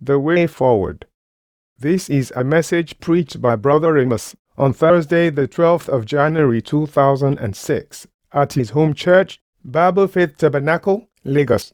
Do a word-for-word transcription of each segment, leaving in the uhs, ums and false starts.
The Way Forward. This is a message preached by Brother Amos on Thursday, the twelfth of January two thousand six, at his home church, Bible Faith Tabernacle, Lagos.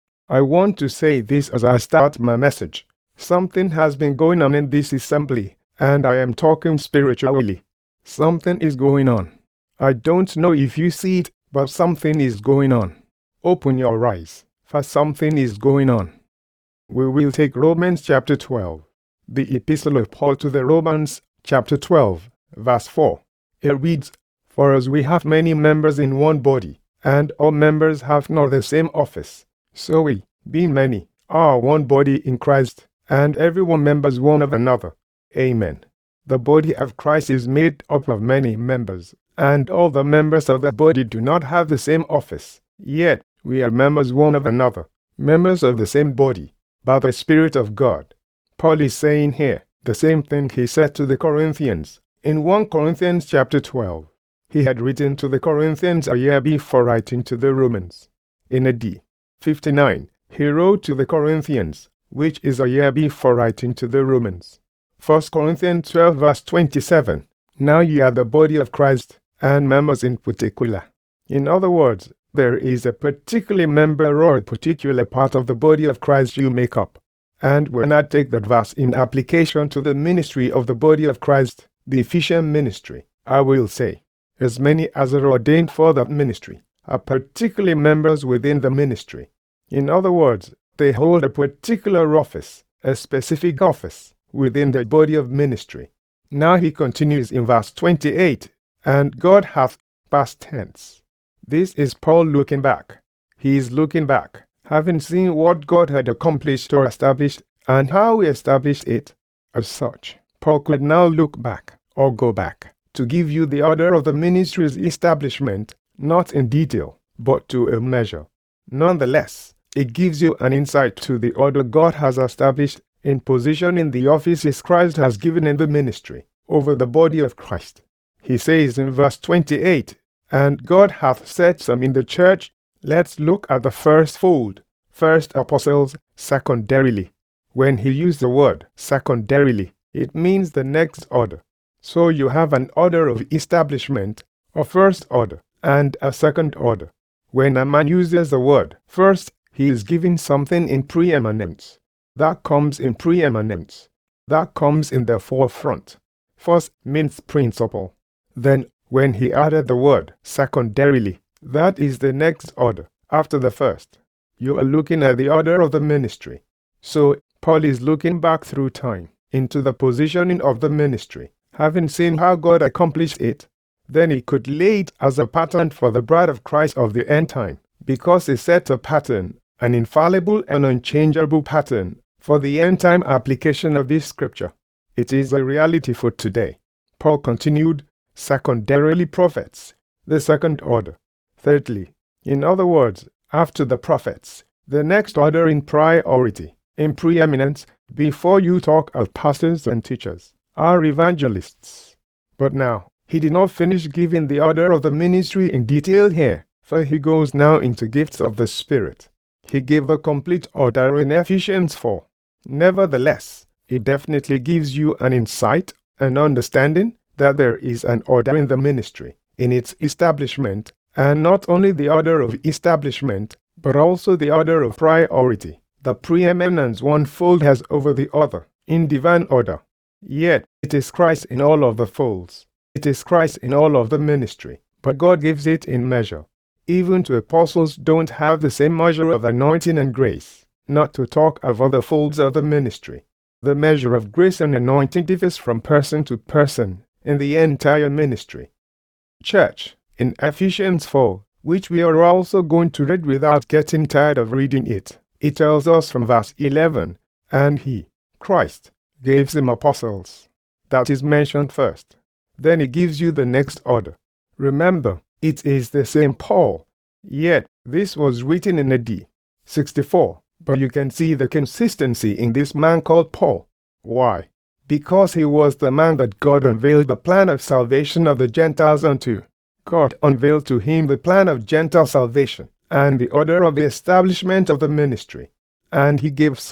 I want to say this as I start my message. Something has been going on in this assembly, and I am talking spiritually. Something is going on. I don't know if you see it, but something is going on. Open your eyes, for something is going on. We will take Romans chapter twelve. The Epistle of Paul to the Romans, chapter twelve, verse four. It reads, "For as we have many members in one body, and all members have not the same office, so we, being many, are one body in Christ, and every one members one of another." Amen. The body of Christ is made up of many members, and all the members of the body do not have the same office. Yet, we are members one of another, members of the same body, by the Spirit of God. Paul is saying here the same thing he said to the Corinthians in First Corinthians chapter twelve. He had written to the Corinthians a year before writing to the Romans. In A D fifty-nine, he wrote to the Corinthians, which is a year before writing to the Romans. First Corinthians twelve verse twenty-seven, "Now ye are the body of Christ, and members in particular." In other words, there is a particular member or a particular part of the body of Christ you make up. And when I take that verse in application to the ministry of the body of Christ, the Ephesian ministry, I will say, as many as are ordained for that ministry are particularly members within the ministry. In other words, they hold a particular office, a specific office, within the body of ministry. Now he continues in verse twenty-eight, "And God hath," past tense. This is Paul looking back. He is looking back, having seen what God had accomplished or established, and how he established it. As such, Paul could now look back, or go back, to give you the order of the ministry's establishment, not in detail, but to a measure. Nonetheless, it gives you an insight to the order God has established in positioning the offices Christ has given in the ministry, over the body of Christ. He says in verse twenty-eight, "And God hath set some in the church." Let's look at the first fold. First apostles, secondarily. When he used the word secondarily, it means the next order. So you have an order of establishment, a first order, and a second order. When a man uses the word first, he is giving something in preeminence. That comes in preeminence. That comes in the forefront. First means principle. Then, when he added the word secondarily, that is the next order, after the first. You are looking at the order of the ministry. So, Paul is looking back through time, into the positioning of the ministry, having seen how God accomplished it. Then he could lay it as a pattern for the bride of Christ of the end time, because he set a pattern, an infallible and unchangeable pattern, for the end time application of this scripture. It is a reality for today. Paul continued, secondarily prophets, the second order. Thirdly, in other words, after the prophets, the next order in priority, in preeminence, before you talk of pastors and teachers, are evangelists. But now, he did not finish giving the order of the ministry in detail here, for he goes now into gifts of the Spirit. He gave a complete order in Ephesians four. Nevertheless, it definitely gives you an insight, an understanding, that there is an order in the ministry, in its establishment, and not only the order of establishment, but also the order of priority. The preeminence one fold has over the other, in divine order. Yet, it is Christ in all of the folds. It is Christ in all of the ministry, but God gives it in measure. Even to apostles don't have the same measure of anointing and grace, not to talk of other folds of the ministry. The measure of grace and anointing differs from person to person in the entire ministry. Church, in Ephesians four, which we are also going to read without getting tired of reading it, it tells us from verse eleven, "And he, Christ, gave them apostles." That is mentioned first. Then he gives you the next order. Remember, it is the same Paul. Yet, this was written in A D sixty-four, but you can see the consistency in this man called Paul. Why? Because he was the man that God unveiled the plan of salvation of the Gentiles unto. God unveiled to him the plan of Gentile salvation, and the order of the establishment of the ministry. And he gave some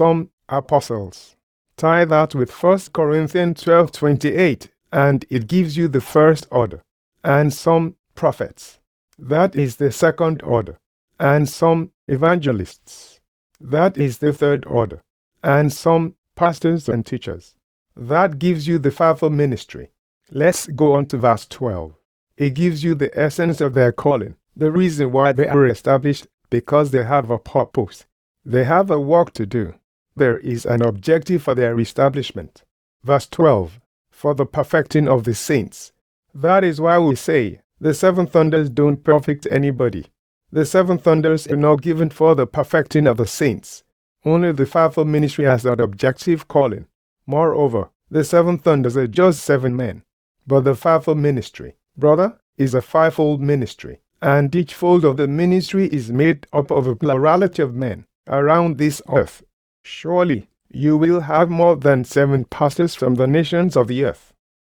apostles. Tie that with First Corinthians twelve twenty-eight, and it gives you the first order. And some prophets. That is the second order. And some evangelists. That is the third order. And some pastors and teachers. That gives you the fivefold ministry. Let's go on to verse twelve. It gives you the essence of their calling, the reason why they are established, because they have a purpose. They have a work to do. There is an objective for their establishment. Verse twelve, for the perfecting of the saints. That is why we say, the seven thunders don't perfect anybody. The seven thunders are not given for the perfecting of the saints. Only the fivefold ministry has that objective calling. Moreover, the seven thunders are just seven men. But the fivefold ministry, brother, is a fivefold ministry, and each fold of the ministry is made up of a plurality of men around this earth. Surely, you will have more than seven pastors from the nations of the earth.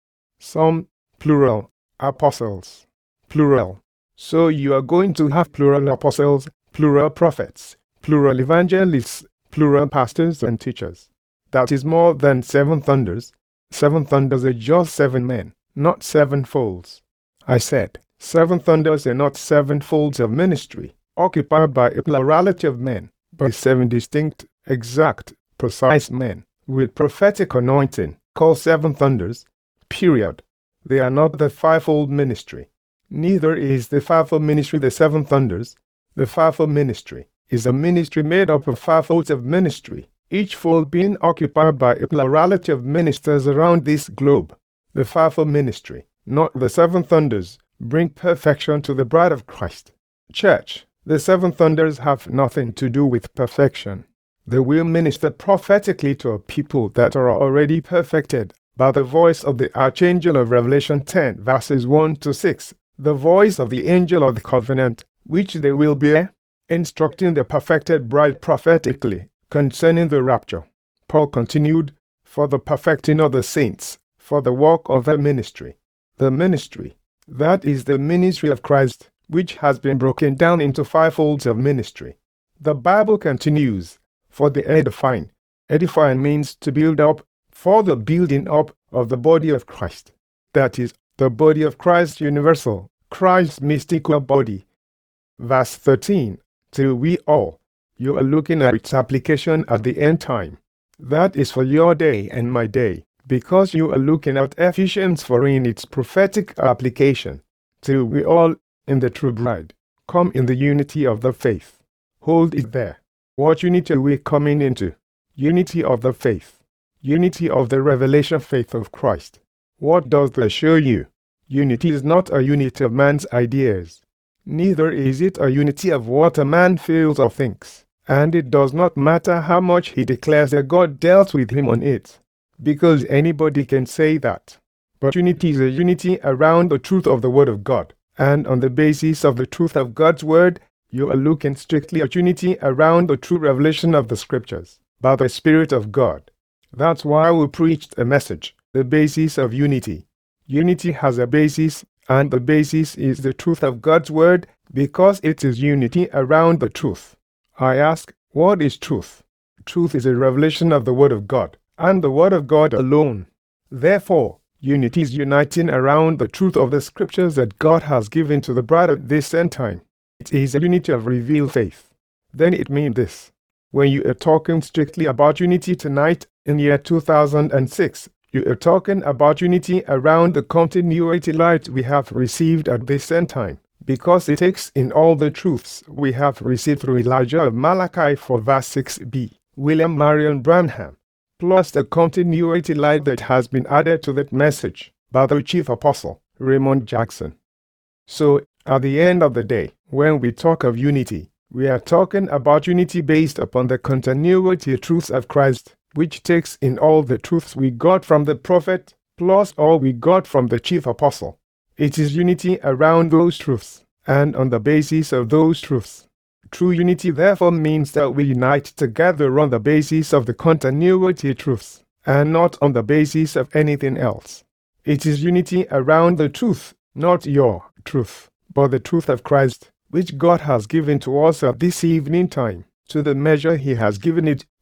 Some, plural, apostles, plural. So you are going to have plural apostles, plural prophets, plural evangelists, plural pastors and teachers. That is more than seven thunders. Seven thunders are just seven men, not seven folds. I said, seven thunders are not seven folds of ministry, occupied by a plurality of men, but seven distinct, exact, precise men, with prophetic anointing, called seven thunders, period. They are not the fivefold ministry. Neither is the fivefold ministry the seven thunders. The fivefold ministry is a ministry made up of five folds of ministry, each fold being occupied by a plurality of ministers around this globe. The fivefold ministry, not the seven thunders, bring perfection to the bride of Christ. Church, the seven thunders have nothing to do with perfection. They will minister prophetically to a people that are already perfected by the voice of the archangel of Revelation ten, verses one to six, the voice of the angel of the covenant, which they will bear, instructing the perfected bride prophetically concerning the rapture. Paul continued, for the perfecting of the saints, for the work of the ministry. The ministry, that is the ministry of Christ, which has been broken down into five folds of ministry. The Bible continues, for the edifying. Edifying means to build up, for the building up of the body of Christ. That is, the body of Christ universal, Christ's mystical body. Verse thirteen, till we all. You are looking at its application at the end time. That is for your day and my day, because you are looking at Ephesians four in its prophetic application. Till we all, in the true bride, come in the unity of the faith. Hold it there. What unity are we coming into? Unity of the faith. Unity of the revelation faith of Christ. What does that show you? Unity is not a unity of man's ideas. Neither is it a unity of what a man feels or thinks. And it does not matter how much he declares that God dealt with him on it, because anybody can say that. But unity is a unity around the truth of the Word of God, and on the basis of the truth of God's Word, you are looking strictly at unity around the true revelation of the Scriptures, by the Spirit of God. That's why we preached a message, the basis of unity. Unity has a basis, and the basis is the truth of God's Word, because it is unity around the truth. I ask, what is truth? Truth is a revelation of the Word of God, and the Word of God alone. Therefore, unity is uniting around the truth of the Scriptures that God has given to the bride at this end time. It is a unity of revealed faith. Then it means this. When you are talking strictly about unity tonight, in year two thousand six, you are talking about unity around the continuity light we have received at this end time, because it takes in all the truths we have received through Elijah of Malachi four verse six b, William Marion Branham, plus the continuity light that has been added to that message by the chief apostle, Raymond Jackson. So, at the end of the day, when we talk of unity, we are talking about unity based upon the continuity truths of Christ, which takes in all the truths we got from the prophet, plus all we got from the chief apostle. It is unity around those truths, and on the basis of those truths. True unity therefore means that we unite together on the basis of the continuity truths, and not on the basis of anything else. It is unity around the truth, not your truth, but the truth of Christ, which God has given to us at this evening time, to the measure He has given it,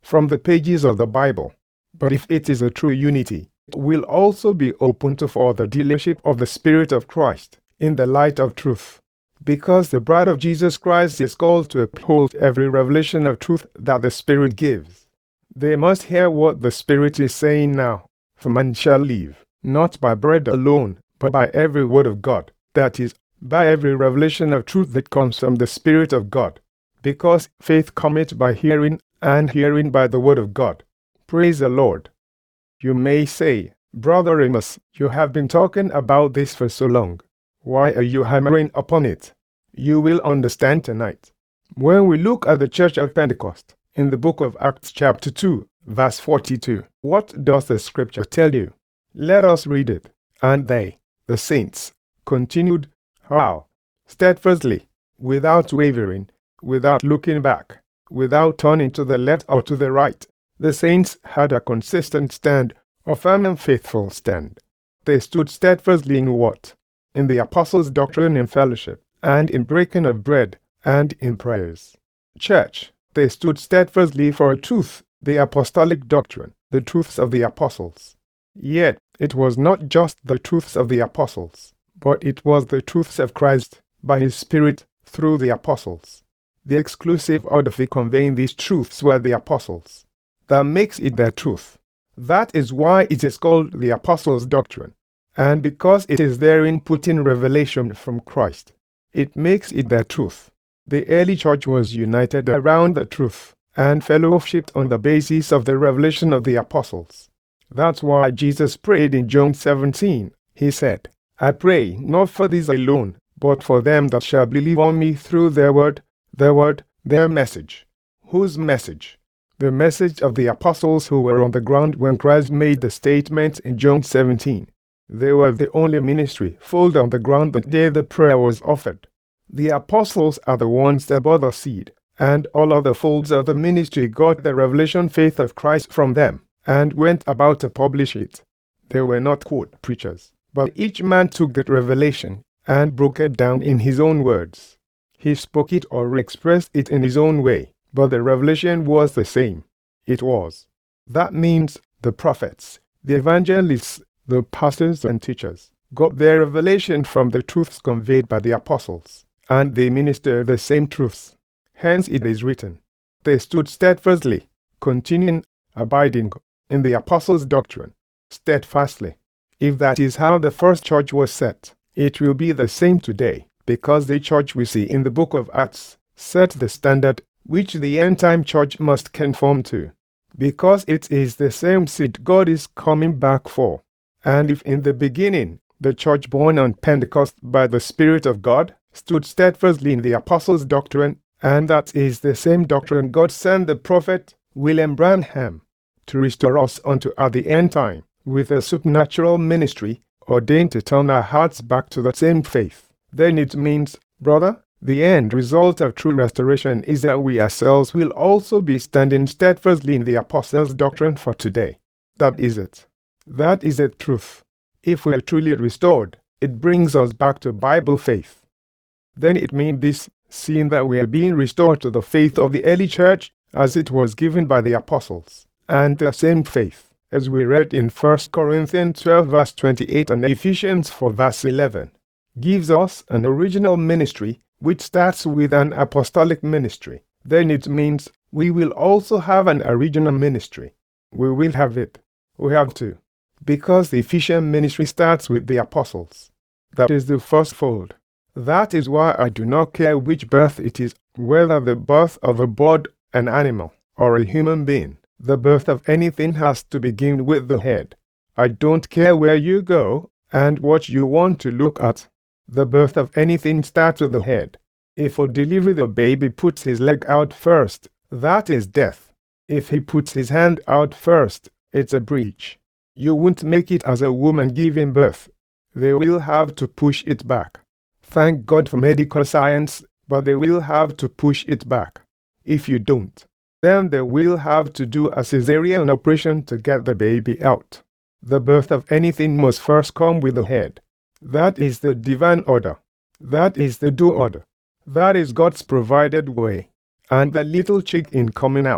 from the pages of the Bible. But if it is a true unity, it will also be open to for the dealership of the Spirit of Christ in the light of truth. Because the bride of Jesus Christ is called to uphold every revelation of truth that the Spirit gives. They must hear what the Spirit is saying now. For man shall live, not by bread alone, but by every word of God, that is, by every revelation of truth that comes from the Spirit of God. Because faith cometh by hearing, and hearing by the word of God. Praise the Lord. You may say, Brother Amos, you have been talking about this for so long. Why are you hammering upon it? You will understand tonight. When we look at the Church of Pentecost, in the book of Acts chapter two, verse forty-two, what does the scripture tell you? Let us read it. And they, the saints, continued, how? Steadfastly, without wavering, without looking back, without turning to the left or to the right. The saints had a consistent stand, a firm and faithful stand. They stood steadfastly in what? In the apostles' doctrine and fellowship, and in breaking of bread, and in prayers. Church, they stood steadfastly for a truth, the apostolic doctrine, the truths of the apostles. Yet, it was not just the truths of the apostles, but it was the truths of Christ, by his Spirit, through the apostles. The exclusive order for conveying these truths were the apostles. That makes it their truth. That is why it is called the apostles' doctrine. And because it is therein put in revelation from Christ, it makes it their truth. The early church was united around the truth, and fellowshipped on the basis of the revelation of the apostles. That's why Jesus prayed in John seventeen. He said, I pray not for these alone, but for them that shall believe on me through their word, their word, their message. Whose message? The message of the apostles who were on the ground when Christ made the statement in John seventeen. They were the only ministry folded on the ground the day the prayer was offered. The apostles are the ones that bore the seed, and all other folds of the ministry got the revelation faith of Christ from them, and went about to publish it. They were not quote preachers, but each man took that revelation and broke it down in his own words. He spoke it or expressed it in his own way, but the revelation was the same. It was. That means the prophets, the evangelists, the pastors and teachers got their revelation from the truths conveyed by the apostles, and they ministered the same truths. Hence it is written, they stood steadfastly, continuing, abiding in the apostles' doctrine, steadfastly. If that is how the first church was set, it will be the same today, because the church we see in the book of Acts set the standard which the end-time church must conform to, because it is the same seed God is coming back for. And if in the beginning the church born on Pentecost by the Spirit of God stood steadfastly in the apostles' doctrine, and that is the same doctrine God sent the prophet William Branham to restore us unto at the end time, with a supernatural ministry ordained to turn our hearts back to the same faith, then it means, brother, the end result of true restoration is that we ourselves will also be standing steadfastly in the apostles' doctrine for today. That is it. That is the truth. If we are truly restored, it brings us back to Bible faith. Then it means this, seeing that we are being restored to the faith of the early church as it was given by the apostles, and the same faith, as we read in First Corinthians twelve verse twenty-eight and Ephesians four verse eleven, gives us an original ministry which starts with an apostolic ministry. Then it means we will also have an original ministry. We will have it. We have to. Because the Ephesian ministry starts with the apostles. That is the first fold. That is why I do not care which birth it is, whether the birth of a bird, an animal, or a human being. The birth of anything has to begin with the head. I don't care where you go and what you want to look at. The birth of anything starts with the head. If for delivery the baby puts his leg out first, that is death. If he puts his hand out first, it's a breach. You won't make it as a woman giving birth. They will have to push it back. Thank God for medical science, but they will have to push it back. If you don't, then they will have to do a cesarean operation to get the baby out. The birth of anything must first come with the head. That is the divine order. That is the do order. That is God's provided way. And the little chick in coming out,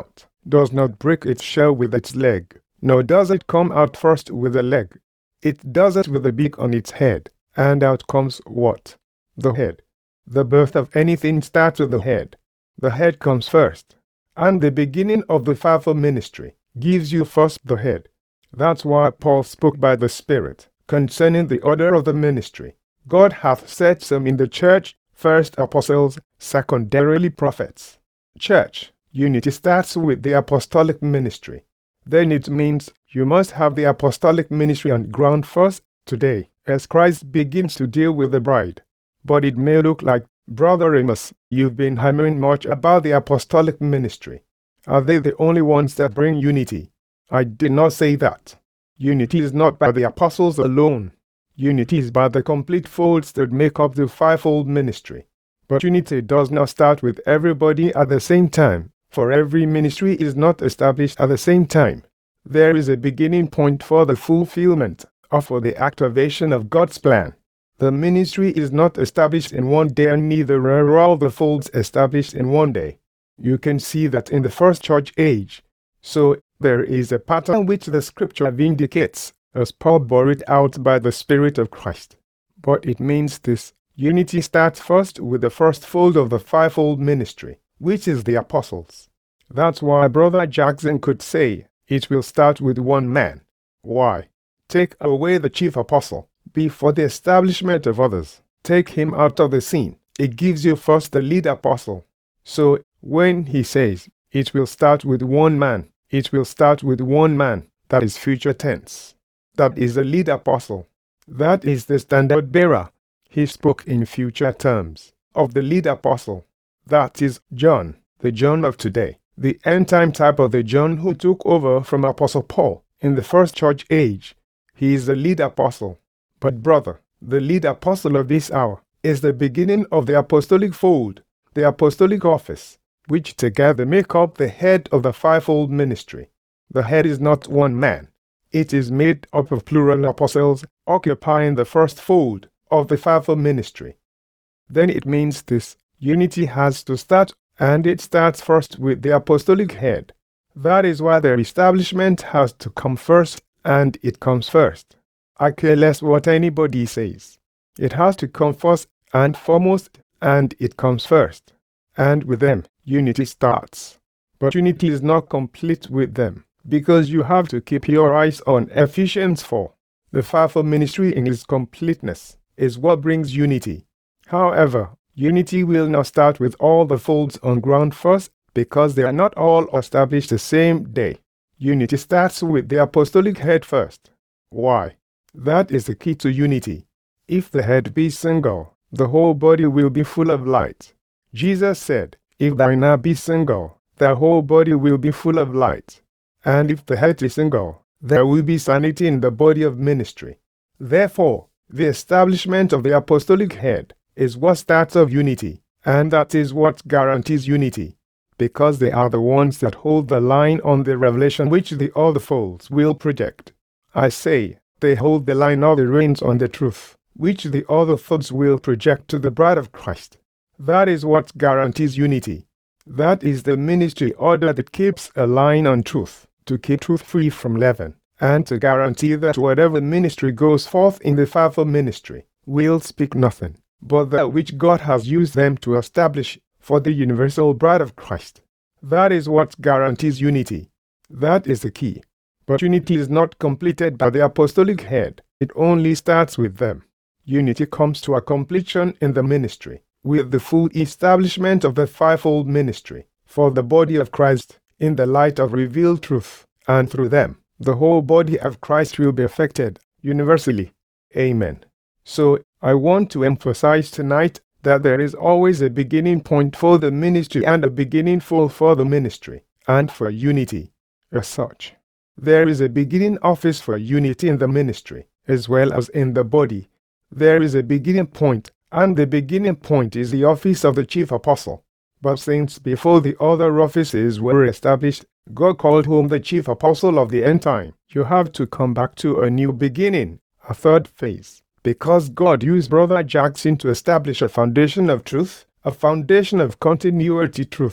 does not break its shell with its leg, nor does it come out first with a leg. It does it with the beak on its head, and out comes what? The head. The birth of anything starts with the head. The head comes first. And the beginning of the fivefold ministry gives you first the head. That's why Paul spoke by the Spirit concerning the order of the ministry. God hath set some in the church, first apostles, secondarily prophets. Church unity starts with the apostolic ministry. Then it means you must have the apostolic ministry on ground first today, as Christ begins to deal with the bride. But it may look like, Brother Amos, you've been hammering much about the apostolic ministry. Are they the only ones that bring unity? I did not say that. Unity is not by the apostles alone. Unity is by the complete folds that make up the fivefold ministry. But unity does not start with everybody at the same time, for every ministry is not established at the same time. There is a beginning point for the fulfillment or for the activation of God's plan. The ministry is not established in one day, and neither are all the folds established in one day. You can see that in the first church age. So, there is a pattern which the scripture vindicates, as Paul bore it out by the Spirit of Christ. But it means this: unity starts first with the first fold of the fivefold ministry, which is the apostles. That's why Brother Jackson could say, it will start with one man. Why? Take away the chief apostle before the establishment of others. Take him out of the scene. It gives you first the lead apostle. So, when he says, it will start with one man, it will start with one man, that is future tense. That is the lead apostle. That is the standard bearer. He spoke in future terms of the lead apostle. That is John, the John of today, the end-time type of the John who took over from Apostle Paul in the first church age. He is the lead apostle. But brother, the lead apostle of this hour is the beginning of the apostolic fold, the apostolic office, which together make up the head of the fivefold ministry. The head is not one man. It is made up of plural apostles occupying the first fold of the fivefold ministry. Then it means this: unity has to start, and it starts first with the apostolic head. That is why the establishment has to come first, and it comes first. I care less what anybody says. It has to come first and foremost, and it comes first. And with them, unity starts. But unity is not complete with them, because you have to keep your eyes on Ephesians four. The fivefold ministry in its completeness is what brings unity. However, unity will not start with all the folds on ground first, because they are not all established the same day. Unity starts with the apostolic head first. Why? That is the key to unity. If the head be single, the whole body will be full of light. Jesus said, if thine eye be single, the whole body will be full of light. And if the head is single, there will be sanity in the body of ministry. Therefore, the establishment of the apostolic head is what starts of unity, and that is what guarantees unity, because they are the ones that hold the line on the revelation which the other folds will project. I say, they hold the line of the reins on the truth, which the other folds will project to the bride of Christ. That is what guarantees unity. That is the ministry order that keeps a line on truth, to keep truth free from leaven, and to guarantee that whatever ministry goes forth in the fivefold ministry will speak nothing but that which God has used them to establish for the universal bride of Christ. That is what guarantees unity. That is the key. But unity is not completed by the apostolic head. It only starts with them. Unity comes to a completion in the ministry, with the full establishment of the fivefold ministry for the body of Christ in the light of revealed truth, and through them, the whole body of Christ will be affected universally. Amen. So, I want to emphasize tonight that there is always a beginning point for the ministry and a beginning full for the ministry, and for unity as such. There is a beginning office for unity in the ministry, as well as in the body. There is a beginning point, and the beginning point is the office of the chief apostle. But since before the other offices were established, God called home the chief apostle of the end time, you have to come back to a new beginning, a third phase, because God used Brother Jackson to establish a foundation of truth, a foundation of continuity truths,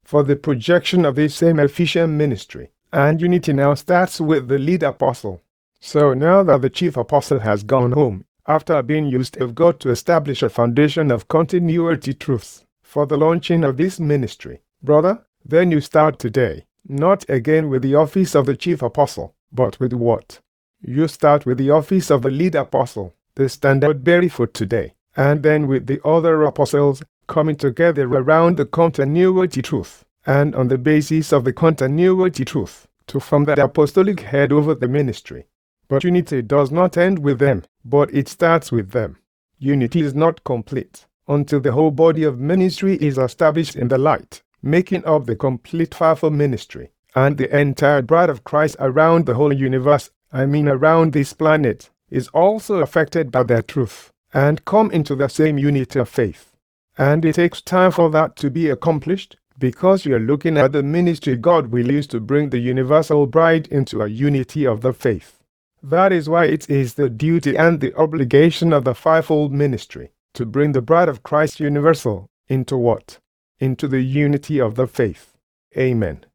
for the projection of this same Ephesian ministry. And unity now starts with the lead apostle. So now that the chief apostle has gone home, after being used of God to establish a foundation of continuity truths for the launching of this ministry, brother, then you start today, not again with the office of the chief apostle, but with what? You start with the office of the lead apostle, the standard bearer for today, and then with the other apostles coming together around the continuity truth, and on the basis of the continuity truth, to form the apostolic head over the ministry. But unity does not end with them, but it starts with them. Unity is not complete until the whole body of ministry is established in the light, making up the complete fivefold ministry, and the entire bride of Christ around the whole universe, I mean around this planet, is also affected by their truth, and come into the same unity of faith. And it takes time for that to be accomplished, because you're looking at the ministry God will use to bring the universal bride into a unity of the faith. That is why it is the duty and the obligation of the fivefold ministry to bring the bride of Christ universal into what? Into the unity of the faith. Amen.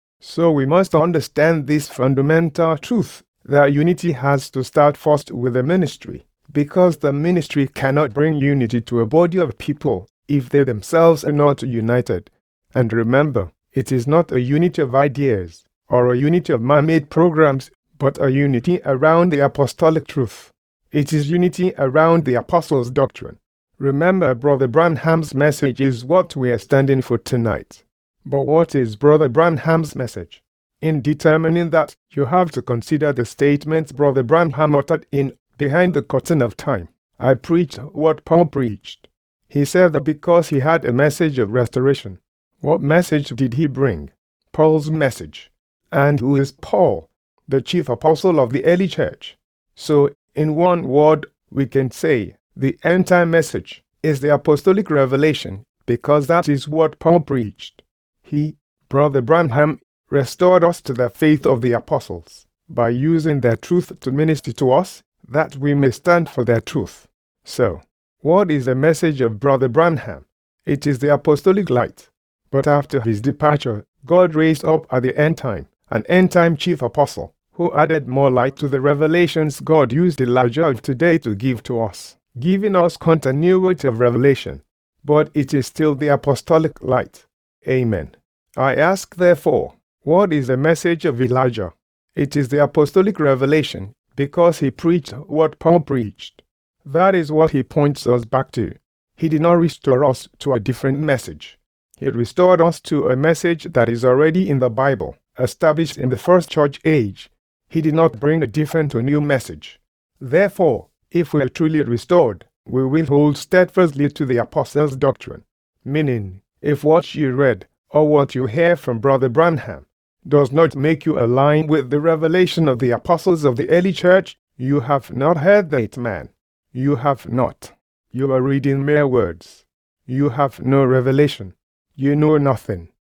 So we must understand this fundamental truth that unity has to start first with the ministry, because the ministry cannot bring unity to a body of people if they themselves are not united. And remember, it is not a unity of ideas or a unity of man-made programs, but a unity around the apostolic truth. It is unity around the apostles' doctrine. Remember, Brother Branham's message is what we are standing for tonight. But what is Brother Branham's message? In determining that, you have to consider the statements Brother Branham uttered in Behind the Curtain of Time. I preached what Paul preached. He said that because he had a message of restoration. What message did he bring? Paul's message. And who is Paul? The chief apostle of the early church. So, in one word, we can say the entire message is the apostolic revelation, because that is what Paul preached. He, Brother Branham, restored us to the faith of the apostles by using their truth to minister to us, that we may stand for their truth. So, what is the message of Brother Branham? It is the apostolic light. But after his departure, God raised up at the end time an end-time chief apostle, who added more light to the revelations God used Elijah of today to give to us, giving us continuity of revelation. But it is still the apostolic light. Amen. I ask therefore, what is the message of Elijah? It is the apostolic revelation, because he preached what Paul preached. That is what he points us back to. He did not restore us to a different message. He restored us to a message that is already in the Bible, established in the first church age. He did not bring a different or new message. Therefore, if we are truly restored, we will hold steadfastly to the apostles' doctrine. Meaning, if what you read or what you hear from Brother Branham does not make you align with the revelation of the apostles of the early church, you have not heard that man. You have not. You are reading mere words. You have no revelation. You know nothing.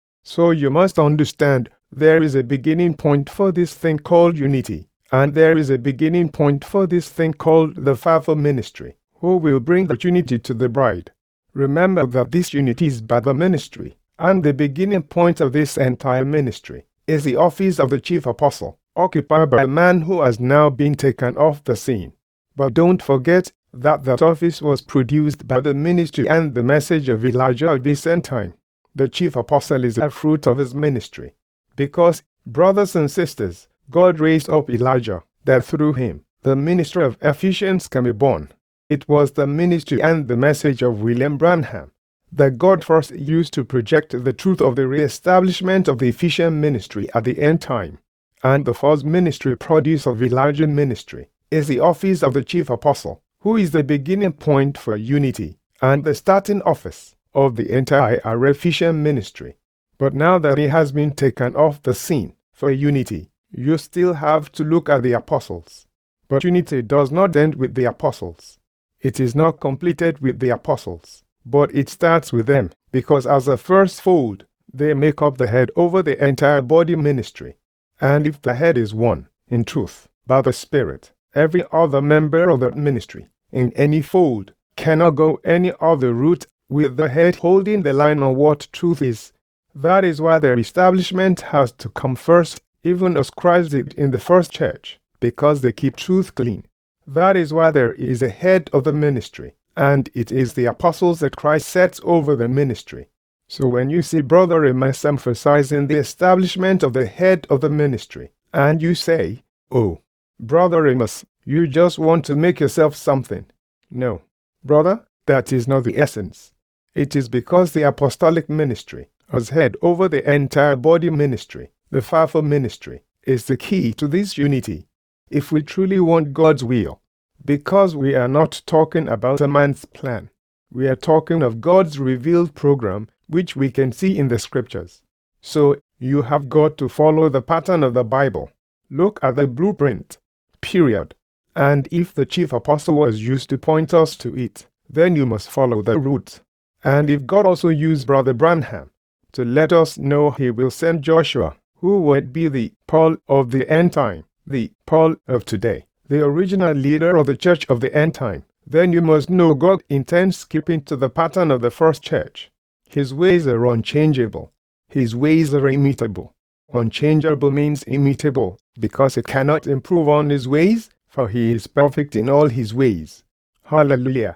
So you must understand there is a beginning point for this thing called unity, and there is a beginning point for this thing called the fivefold ministry, who will bring the unity to the bride. Remember that this unity is by the ministry, and the beginning point of this entire ministry is the office of the chief apostle, occupied by a man who has now been taken off the scene. But don't forget that that office was produced by the ministry and the message of Elijah of this end time. The chief apostle is a fruit of his ministry. Because, brothers and sisters, God raised up Elijah, that through him, the ministry of Ephesians can be born. It was the ministry and the message of William Branham that God first used to project the truth of the re-establishment of the Ephesian ministry at the end time. And the first ministry produce of Elijah's ministry is the office of the chief apostle, who is the beginning point for unity and the starting office of the entire Ephesian ministry. But now that he has been taken off the scene for unity, you still have to look at the apostles. But unity does not end with the apostles. It is not completed with the apostles, but it starts with them, because as a first fold, they make up the head over the entire body ministry. And if the head is one, in truth, by the Spirit, every other member of that ministry, in any fold, cannot go any other route with the head holding the line on what truth is. That is why their establishment has to come first, even as Christ did in the first church, because they keep truth clean. That is why there is a head of the ministry, and it is the apostles that Christ sets over the ministry. So when you see Brother Amos emphasizing the establishment of the head of the ministry, and you say, "Oh, Brother Amos, you just want to make yourself something." No, brother, that is not the essence. It is because the apostolic ministry, as head over the entire body ministry, the fivefold ministry, is the key to this unity. If we truly want God's will, because we are not talking about a man's plan, we are talking of God's revealed program, which we can see in the scriptures. So you have got to follow the pattern of the Bible. Look at the blueprint, period. And if the chief apostle was used to point us to it, then you must follow the route. And if God also used Brother Branham to let us know he will send Joshua, who would be the Paul of the end time, the Paul of today, the original leader of the church of the end time, then you must know God intends keeping to the pattern of the first church. His ways are unchangeable. His ways are immutable. Unchangeable means immutable, because he cannot improve on his ways, for he is perfect in all his ways. Hallelujah.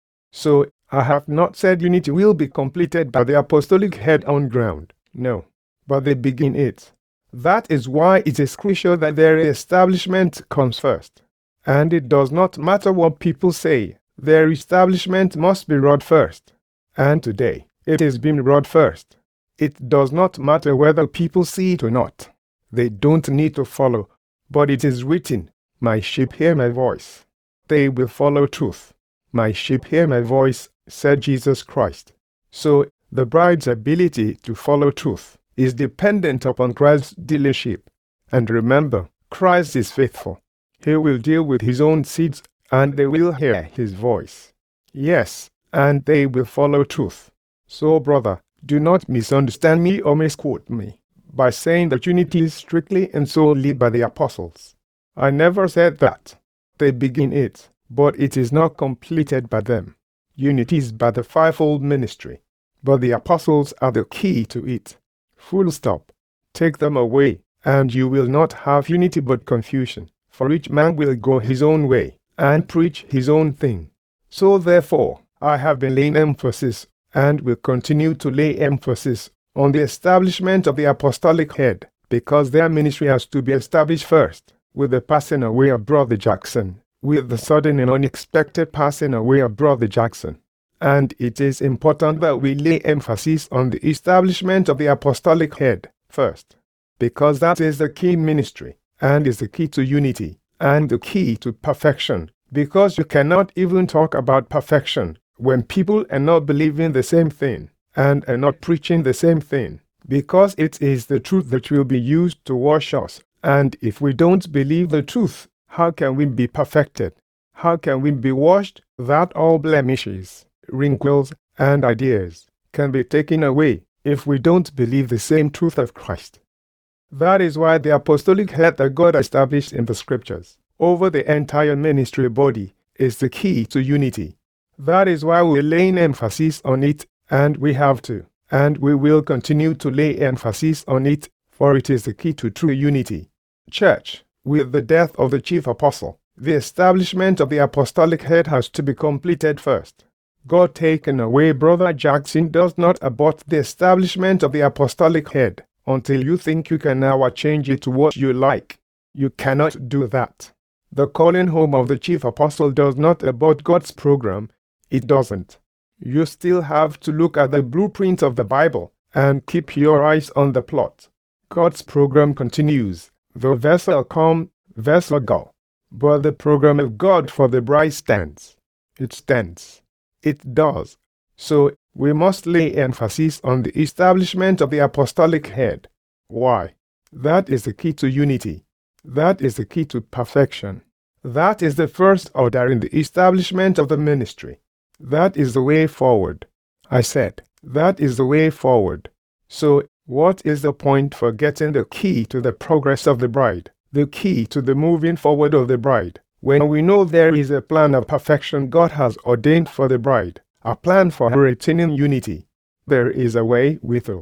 So, I have not said unity will be completed by the apostolic head on ground. No, but they begin it. That is why it is crucial that their establishment comes first. And it does not matter what people say, their establishment must be wrought first. And today, it is being wrought first. It does not matter whether people see it or not. They don't need to follow, but it is written, "My sheep hear my voice. They will follow truth. My sheep hear my voice," said Jesus Christ. So, the bride's ability to follow truth is dependent upon Christ's dealership. And remember, Christ is faithful. He will deal with his own seeds, and they will hear his voice. Yes, and they will follow truth. So, brother, do not misunderstand me or misquote me by saying that unity is strictly and solely by the apostles. I never said that. They begin it, but it is not completed by them. Unity is by the fivefold ministry, but the apostles are the key to it. Full stop. Take them away, and you will not have unity but confusion, for each man will go his own way, and preach his own thing. So therefore, I have been laying emphasis, and will continue to lay emphasis, on the establishment of the apostolic head, because their ministry has to be established first, with the passing away of Brother Jackson, with the sudden and unexpected passing away of Brother Jackson. And it is important that we lay emphasis on the establishment of the apostolic head first, because that is the key ministry, and is the key to unity, and the key to perfection, because you cannot even talk about perfection when people are not believing the same thing, and are not preaching the same thing, because it is the truth that will be used to wash us, and if we don't believe the truth, how can we be perfected? How can we be washed that all blemishes, wrinkles, and ideas can be taken away if we don't believe the same truth of Christ? That is why the apostolic head that God established in the scriptures over the entire ministry body is the key to unity. That is why we're laying emphasis on it, and we have to, and we will continue to lay emphasis on it, for it is the key to true unity. Church, with the death of the chief apostle, the establishment of the apostolic head has to be completed first. God taking away Brother Jackson does not abort the establishment of the apostolic head until you think you can now change it to what you like. You cannot do that. The calling home of the chief apostle does not abort God's program. It doesn't. You still have to look at the blueprint of the Bible and keep your eyes on the plot. God's program continues. The vessel come, vessel go. But the program of God for the bride stands. It stands. It does. So we must lay emphasis on the establishment of the apostolic head. Why? That is the key to unity. That is the key to perfection. That is the first order in the establishment of the ministry. That is the way forward. I said, that is the way forward. So, what is the point for getting the key to the progress of the bride, the key to the moving forward of the bride, when we know there is a plan of perfection God has ordained for the bride, a plan for retaining unity? There is a way withal.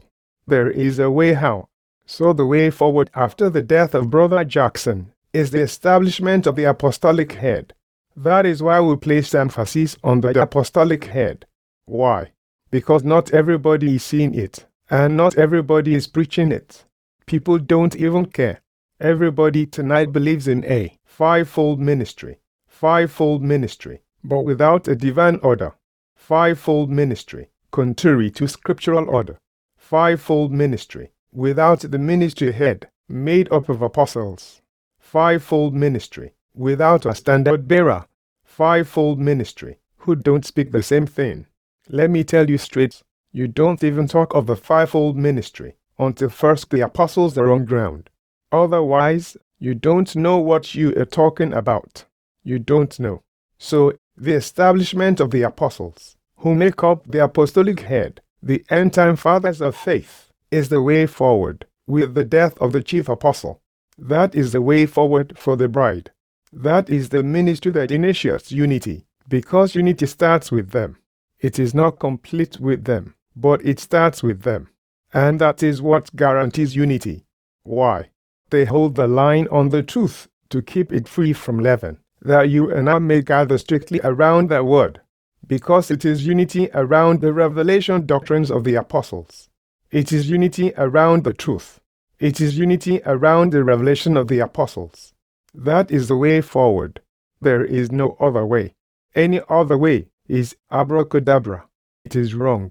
There is a way how. So the way forward after the death of Brother Jackson is the establishment of the apostolic head. That is why we place emphasis on the apostolic head. Why? Because not everybody is seeing it, and not everybody is preaching it. People don't even care. Everybody tonight believes in a fivefold ministry, fivefold ministry, but without a divine order. Fivefold ministry, contrary to scriptural order. Fivefold ministry, without the ministry head, made up of apostles. Fivefold ministry, without a standard bearer. Fivefold ministry, who don't speak the same thing. Let me tell you straight, you don't even talk of the fivefold ministry until first the apostles are on ground. Otherwise, you don't know what you are talking about. You don't know. So, the establishment of the apostles, who make up the apostolic head, the end-time fathers of faith, is the way forward, with the death of the chief apostle. That is the way forward for the bride. That is the ministry that initiates unity, because unity starts with them. It is not complete with them, but it starts with them. And that is what guarantees unity. Why? They hold the line on the truth to keep it free from leaven, that you and I may gather strictly around that word, because it is unity around the revelation doctrines of the apostles. It is unity around the truth. It is unity around the revelation of the apostles. That is the way forward. There is no other way. Any other way is abracadabra. It is wrong.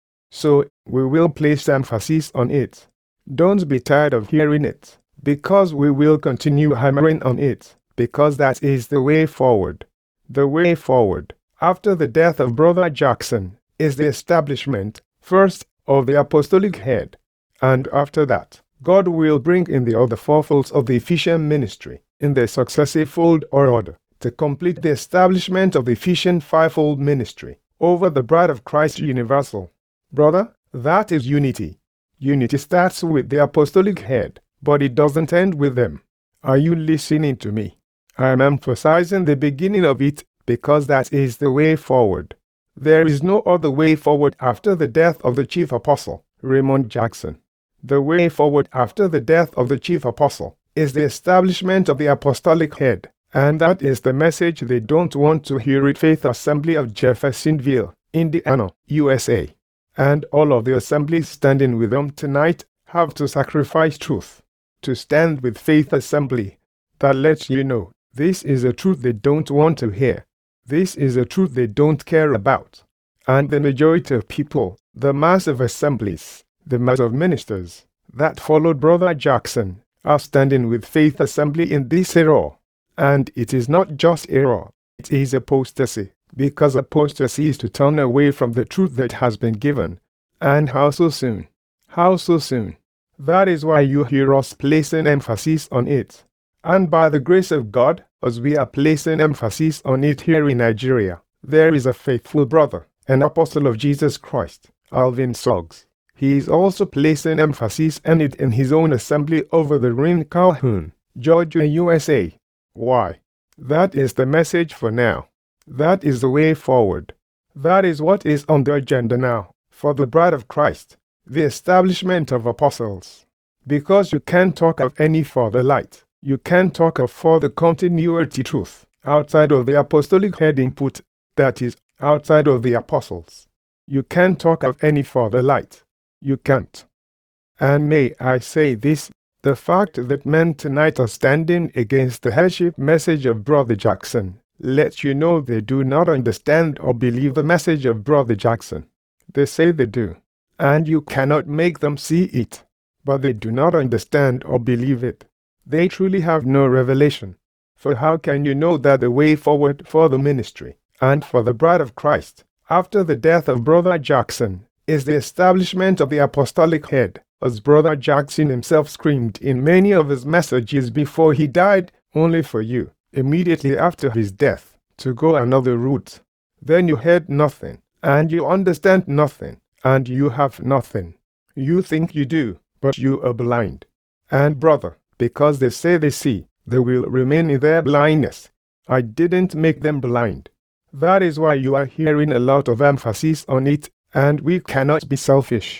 So, we will place emphasis on it. Don't be tired of hearing it, because we will continue hammering on it, because that is the way forward. The way forward, after the death of Brother Jackson, is the establishment, first, of the apostolic head, and after that, God will bring in the other fourfolds of the Ephesian ministry, in their successive fold or order, to complete the establishment of the Ephesian fivefold ministry, over the bride of Christ universal. Brother, that is unity. Unity starts with the apostolic head, but it doesn't end with them. Are you listening to me? I am emphasizing the beginning of it, because that is the way forward. There is no other way forward after the death of the chief apostle, Raymond Jackson. The way forward after the death of the chief apostle is the establishment of the apostolic head, and that is the message they don't want to hear at Faith Assembly of Jeffersonville, Indiana, U S A. And all of the assemblies standing with them tonight have to sacrifice truth, to stand with Faith Assembly. That lets you know, this is a truth they don't want to hear. This is a truth they don't care about. And the majority of people, the mass of assemblies, the mass of ministers, that followed Brother Jackson, are standing with Faith Assembly in this error. And it is not just error, it is apostasy, because apostasy is to turn away from the truth that has been given. And how so soon? How so soon? That is why you hear us placing emphasis on it. And by the grace of God, as we are placing emphasis on it here in Nigeria, there is a faithful brother, an apostle of Jesus Christ, Alvin Suggs. He is also placing emphasis on it in his own assembly over the Rim Calhoun, Georgia, U S A. Why? That is the message for now. That is the way forward. That is what is on the agenda now, for the bride of Christ, the establishment of apostles. Because you can't talk of any further light. You can't talk of further continuity truth outside of the apostolic head input, that is, outside of the apostles. You can't talk of any further light. You can't. And may I say this, the fact that men tonight are standing against the headship message of Brother Jackson lets you know they do not understand or believe the message of Brother Jackson. They say they do, and you cannot make them see it, but they do not understand or believe it. They truly have no revelation. For how can you know that the way forward for the ministry and for the bride of Christ after the death of Brother Jackson is the establishment of the apostolic head, as Brother Jackson himself screamed in many of his messages before he died, only for you, immediately after his death, to go another route? Then you heard nothing, and you understand nothing, and you have nothing. You think you do, but you are blind. And brother, because they say they see, they will remain in their blindness. I didn't make them blind. That is why you are hearing a lot of emphasis on it, and we cannot be selfish.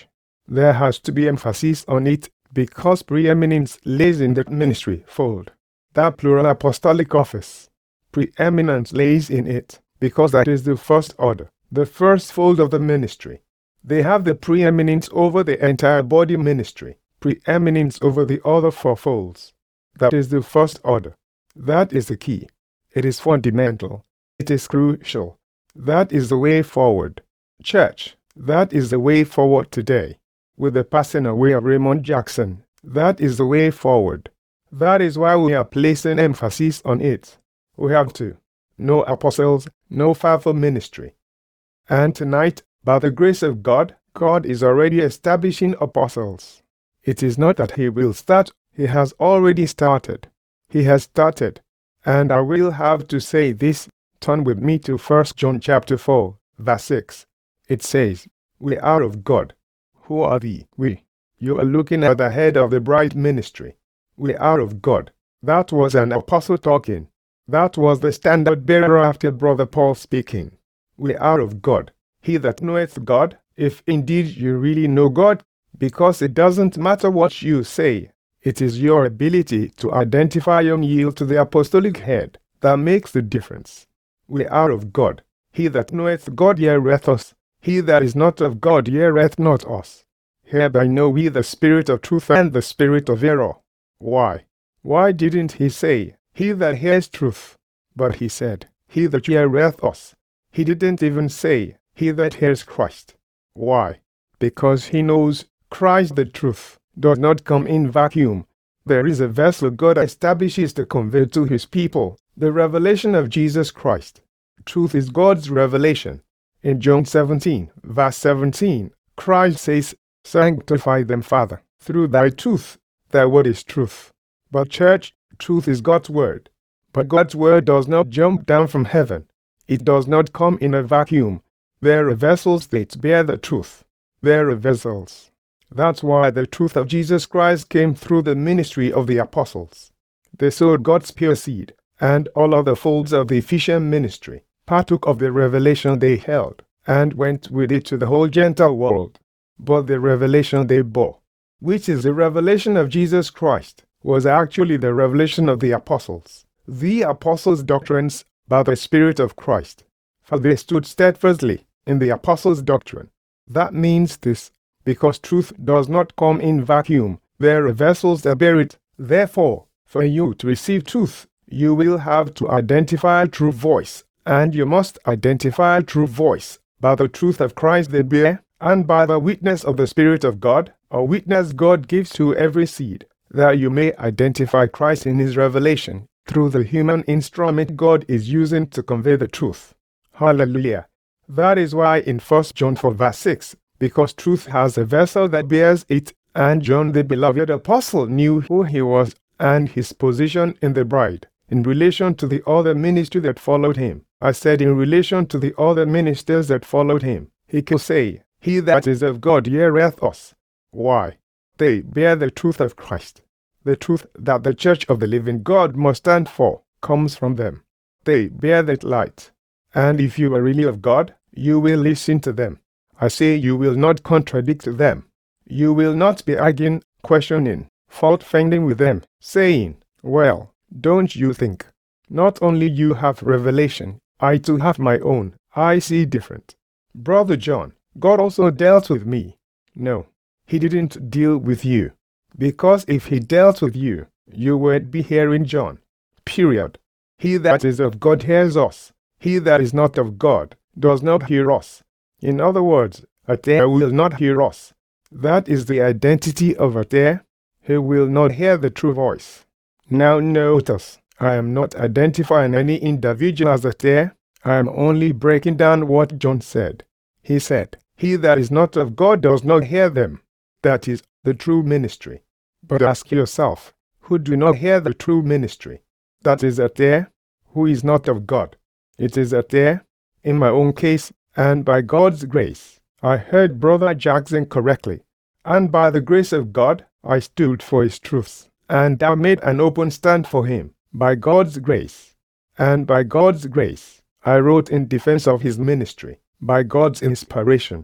There has to be emphasis on it because preeminence lays in that ministry fold, that plural apostolic office. Preeminence lays in it because that is the first order, the first fold of the ministry. They have the preeminence over the entire body ministry, preeminence over the other four folds. That is the first order. That is the key. It is fundamental. It is crucial. That is the way forward. Church, that is the way forward today. With the passing away of Raymond Jackson, that is the way forward. That is why we are placing emphasis on it. We have to. No apostles, no fivefold ministry. And tonight, by the grace of God, God is already establishing apostles. It is not that He will start, He has already started. He has started. And I will have to say this. Turn with me to First John chapter four, verse six. It says, "We are of God." Who are the we? You are looking at the head of the bride ministry. We are of God. That was an apostle talking. That was the standard bearer after Brother Paul speaking. We are of God. He that knoweth God, if indeed you really know God, because it doesn't matter what you say, it is your ability to identify and yield to the apostolic head that makes the difference. We are of God. He that knoweth God heareth us. He that is not of God heareth not us. Hereby know we the spirit of truth and the spirit of error. Why? Why didn't he say, he that hears truth? But he said, he that heareth us. He didn't even say, he that hears Christ. Why? Because he knows Christ the truth does not come in vacuum. There is a vessel God establishes to convey to his people the revelation of Jesus Christ. Truth is God's revelation. In John seventeen, verse seventeen, Christ says, "Sanctify them, Father, through thy truth. Thy word is truth." But church, truth is God's word. But God's word does not jump down from heaven. It does not come in a vacuum. There are vessels that bear the truth. There are vessels. That's why the truth of Jesus Christ came through the ministry of the apostles. They sowed God's pure seed, and all other folds of the Ephesian ministry partook of the revelation they held, and went with it to the whole Gentile world. But the revelation they bore, which is the revelation of Jesus Christ, was actually the revelation of the apostles. The apostles' doctrines by the Spirit of Christ. For they stood steadfastly in the apostles' doctrine. That means this, because truth does not come in vacuum. There are vessels that bear it. Therefore, for you to receive truth, you will have to identify a true voice. And you must identify a true voice by the truth of Christ they bear, and by the witness of the Spirit of God, a witness God gives to every seed, that you may identify Christ in his revelation through the human instrument God is using to convey the truth. Hallelujah. That is why in First John four verse six, because truth has a vessel that bears it, and John the beloved apostle knew who he was and his position in the bride, in relation to the other ministry that followed him. I said in relation to the other ministers that followed him. He could say, he that is of God heareth us. Why? They bear the truth of Christ. The truth that the church of the living God must stand for comes from them. They bear that light. And if you are really of God, you will listen to them. I say you will not contradict them. You will not be arguing, questioning, fault-finding with them, saying, well, don't you think? Not only you have revelation, I too have my own. I see different. Brother John, God also dealt with me. No, he didn't deal with you. Because if he dealt with you, you would be hearing John. Period. He that is of God hears us. He that is not of God does not hear us. In other words, a tear will not hear us. That is the identity of a tear. He will not hear the true voice. Now notice, I am not identifying any individual as a tear. I am only breaking down what John said. He said, he that is not of God does not hear them. That is the true ministry. But ask yourself, who do not hear the true ministry? That is a tear, who is not of God. It is a tear. In my own case, and by God's grace, I heard Brother Jackson correctly. And by the grace of God, I stood for his truths. And I made an open stand for him, by God's grace. And by God's grace, I wrote in defense of his ministry, by God's inspiration.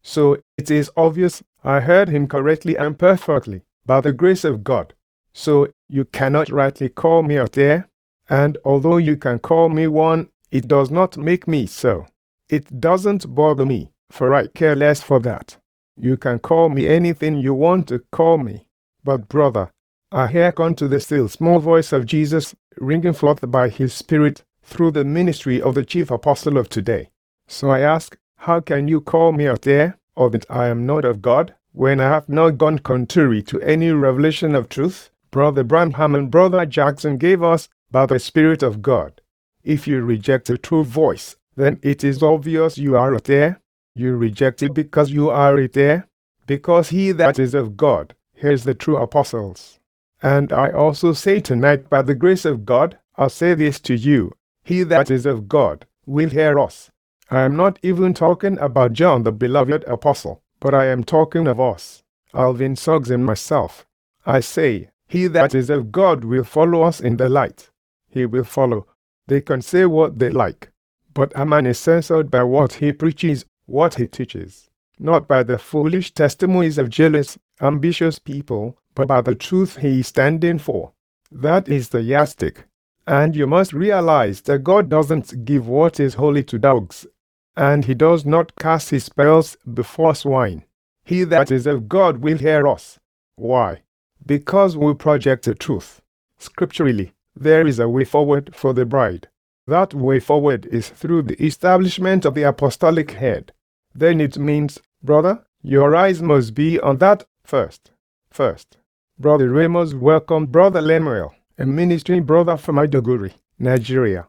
So it is obvious I heard him correctly and perfectly, by the grace of God. So you cannot rightly call me out there, and although you can call me one, it does not make me so. It doesn't bother me, for I care less for that. You can call me anything you want to call me. But brother, I hearken to the still small voice of Jesus, ringing forth by his Spirit, through the ministry of the chief apostle of today. So I ask, how can you call me out there, or that I am not of God, when I have not gone contrary to any revelation of truth Brother Branham and Brother Jackson gave us by the Spirit of God? If you reject the true voice, then it is obvious you are out there. You reject it because you are it there, because he that is of God hears the true apostles. And I also say tonight, by the grace of God, I'll say this to you, he that is of God will hear us. I am not even talking about John the beloved apostle, but I am talking of us, Alvin Suggs and myself. I say, he that is of God will follow us in the light. He will follow. They can say what they like, but a man is censored by what he preaches, what he teaches, not by the foolish testimonies of jealous, ambitious people, but by the truth he is standing for. That is the yardstick. And you must realize that God doesn't give what is holy to dogs, and he does not cast his spells before swine. He that is of God will hear us. Why? Because we project the truth. Scripturally, there is a way forward for the bride. That way forward is through the establishment of the apostolic head. Then it means, brother, your eyes must be on that first. First. Brother Ramos welcomed Brother Lemuel, a ministering brother from Maiduguri, Nigeria.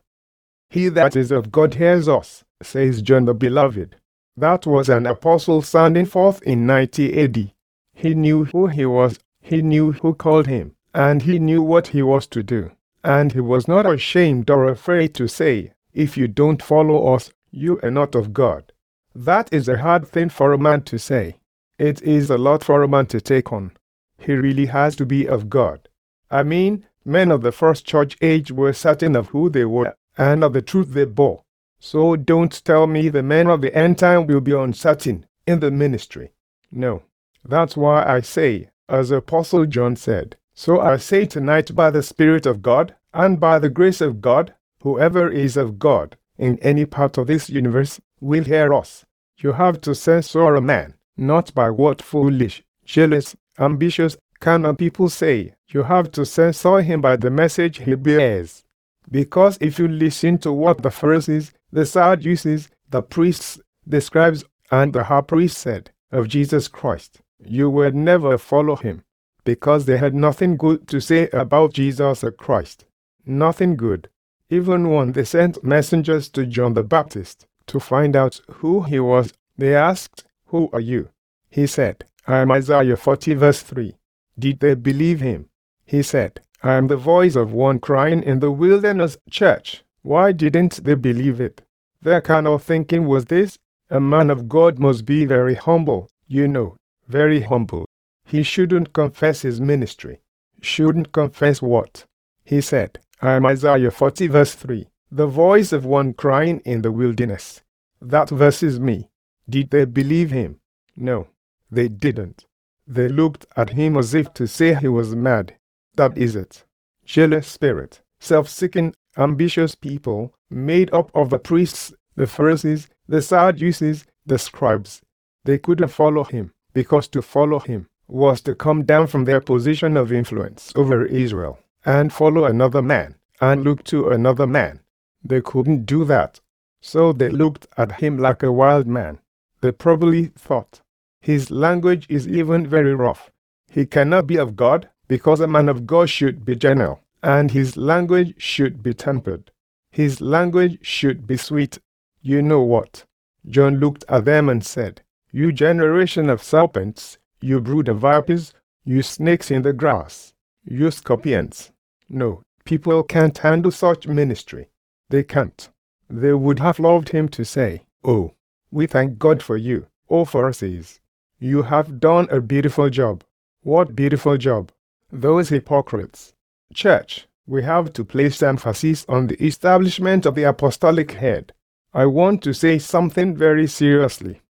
He that is of God hears us, says John the Beloved. That was an apostle standing forth in ninety A D. He knew who he was, he knew who called him, and he knew what he was to do. And he was not ashamed or afraid to say, if you don't follow us, you are not of God. That is a hard thing for a man to say. It is a lot for a man to take on. He really has to be of God. I mean, men of the first church age were certain of who they were and of the truth they bore. So don't tell me the men of the end time will be uncertain in the ministry. No. That's why I say, as Apostle John said, so I say tonight by the Spirit of God and by the grace of God, whoever is of God in any part of this universe will hear us. You have to censor a man, not by what foolish, jealous, ambitious, carnal people say. You have to censor him by the message he bears. Because if you listen to what the Pharisees, the Sadducees, the priests, the scribes, and the high priests said of Jesus Christ, you would never follow him, because they had nothing good to say about Jesus Christ. Nothing good. Even when they sent messengers to John the Baptist to find out who he was, they asked, who are you? He said, I am Isaiah forty verse three. Did they believe him? He said, I am the voice of one crying in the wilderness. Church, why didn't they believe it? Their kind of thinking was this: a man of God must be very humble, you know, very humble. He shouldn't confess his ministry. Shouldn't confess what? He said, I am Isaiah forty verse three, the voice of one crying in the wilderness. That verse is me. Did they believe him? No, they didn't. They looked at him as if to say he was mad. That is it. Jealous spirit, self-seeking, ambitious people, made up of the priests, the Pharisees, the Sadducees, the scribes. They couldn't follow him, because to follow him was to come down from their position of influence over Israel and follow another man and look to another man. They couldn't do that. So they looked at him like a wild man. They probably thought, his language is even very rough. He cannot be of God, because a man of God should be gentle, and his language should be tempered. His language should be sweet. You know what? John looked at them and said, you generation of serpents, you brood of vipers, you snakes in the grass, you scorpions. No, people can't handle such ministry. They can't. They would have loved him to say, oh, we thank God for you, O Pharisees. You have done a beautiful job. What beautiful job? Those hypocrites. Church, we have to place emphasis on the establishment of the apostolic head. I want to say something very seriously.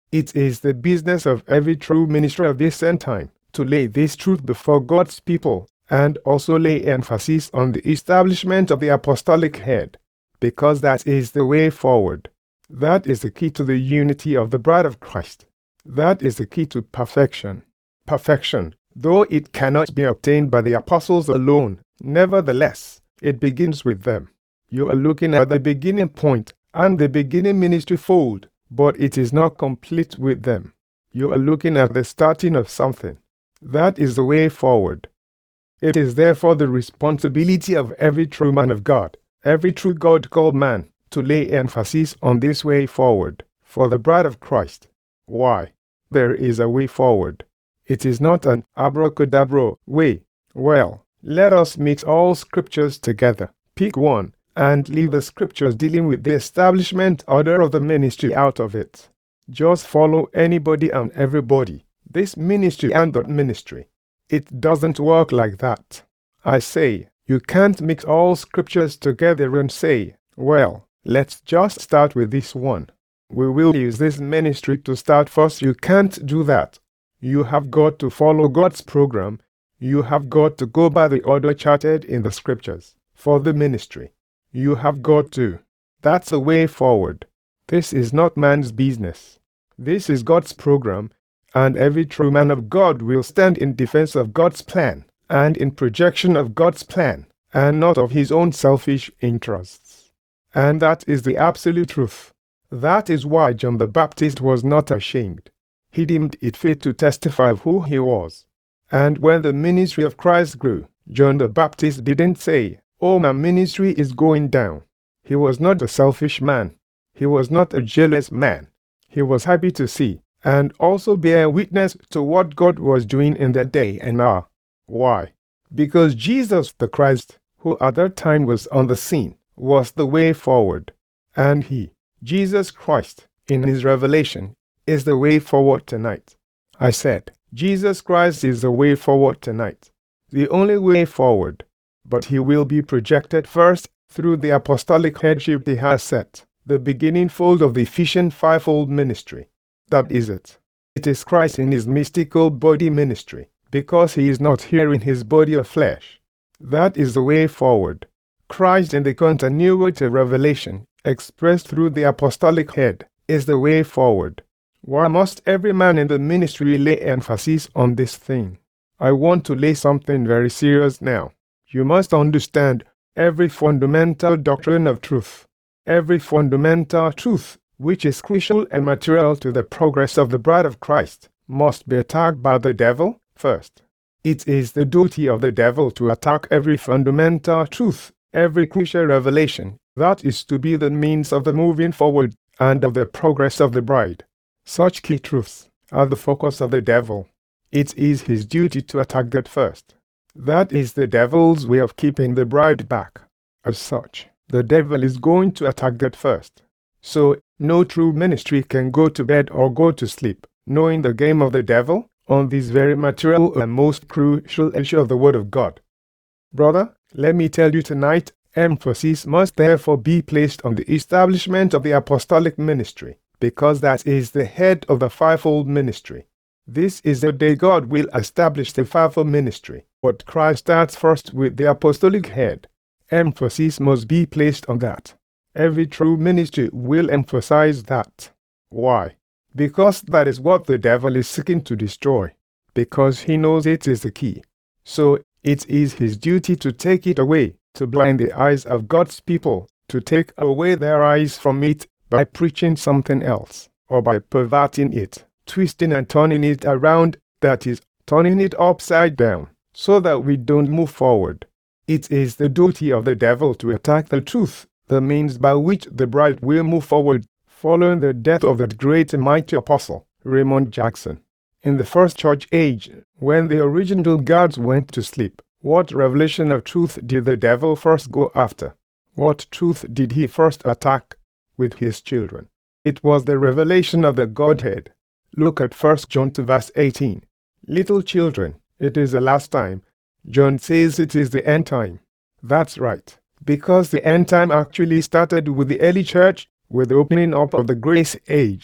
It is the business of every true ministry of this end time to lay this truth before God's people and also lay emphasis on the establishment of the apostolic head, because that is the way forward. That is the key to the unity of the bride of Christ. That is the key to perfection. Perfection, though it cannot be obtained by the apostles alone, nevertheless, it begins with them. You are looking at the beginning point and the beginning ministry fold, but it is not complete with them. You are looking at the starting of something. That is the way forward. It is therefore the responsibility of every true man of God, every true God-called man, to lay emphasis on this way forward, for the bride of Christ. Why? There is a way forward. It is not an abracadabra way. Well, let us mix all scriptures together, pick one, and leave the scriptures dealing with the establishment order of the ministry out of it. Just follow anybody and everybody, this ministry and that ministry. It doesn't work like that. I say, you can't mix all scriptures together and say, well, let's just start with this one. We will use this ministry to start first. You can't do that. You have got to follow God's program. You have got to go by the order charted in the scriptures for the ministry. You have got to. That's the way forward. This is not man's business. This is God's program, and every true man of God will stand in defense of God's plan and in projection of God's plan, and not of his own selfish interests. And that is the absolute truth. That is why John the Baptist was not ashamed. He deemed it fit to testify of who he was. And when the ministry of Christ grew, John the Baptist didn't say, "Oh, my ministry is going down." He was not a selfish man. He was not a jealous man. He was happy to see and also bear witness to what God was doing in that day and hour. Why? Because Jesus the Christ, who at that time was on the scene, was the way forward. And he, Jesus Christ, in his revelation, is the way forward tonight. I said, Jesus Christ is the way forward tonight. The only way forward. But he will be projected first through the apostolic headship he has set, the beginning fold of the Ephesian fivefold ministry. That is it. It is Christ in his mystical body ministry, because he is not here in his body of flesh. That is the way forward. Christ in the continuity revelation, expressed through the apostolic head, is the way forward. Why must every man in the ministry lay emphasis on this thing? I want to lay something very serious now. You must understand every fundamental doctrine of truth, every fundamental truth which is crucial and material to the progress of the bride of Christ, must be attacked by the devil first. It is the duty of the devil to attack every fundamental truth, every crucial revelation, that is to be the means of the moving forward and of the progress of the bride. Such key truths are the focus of the devil. It is his duty to attack that first. That is the devil's way of keeping the bride back. As such, the devil is going to attack that first. So, no true ministry can go to bed or go to sleep, knowing the game of the devil on this very material and most crucial issue of the Word of God. Brother, let me tell you tonight, emphasis must therefore be placed on the establishment of the apostolic ministry, because that is the head of the fivefold ministry. This is the day God will establish the fivefold ministry. But Christ starts first with the apostolic head. Emphasis must be placed on that. Every true ministry will emphasize that. Why? Because that is what the devil is seeking to destroy. Because he knows it is the key. So it is his duty to take it away, to blind the eyes of God's people, to take away their eyes from it by preaching something else, or by perverting it, twisting and turning it around, that is, turning it upside down, so that we don't move forward. It is the duty of the devil to attack the truth, the means by which the bride will move forward, following the death of that great and mighty apostle, Raymond Jackson. In the first church age, when the original gods went to sleep, what revelation of truth did the devil first go after? What truth did he first attack with his children? It was the revelation of the Godhead. Look at First John two verse eighteen. Little children, it is the last time. John says it is the end time. That's right, because the end time actually started with the early church, with the opening up of the grace age.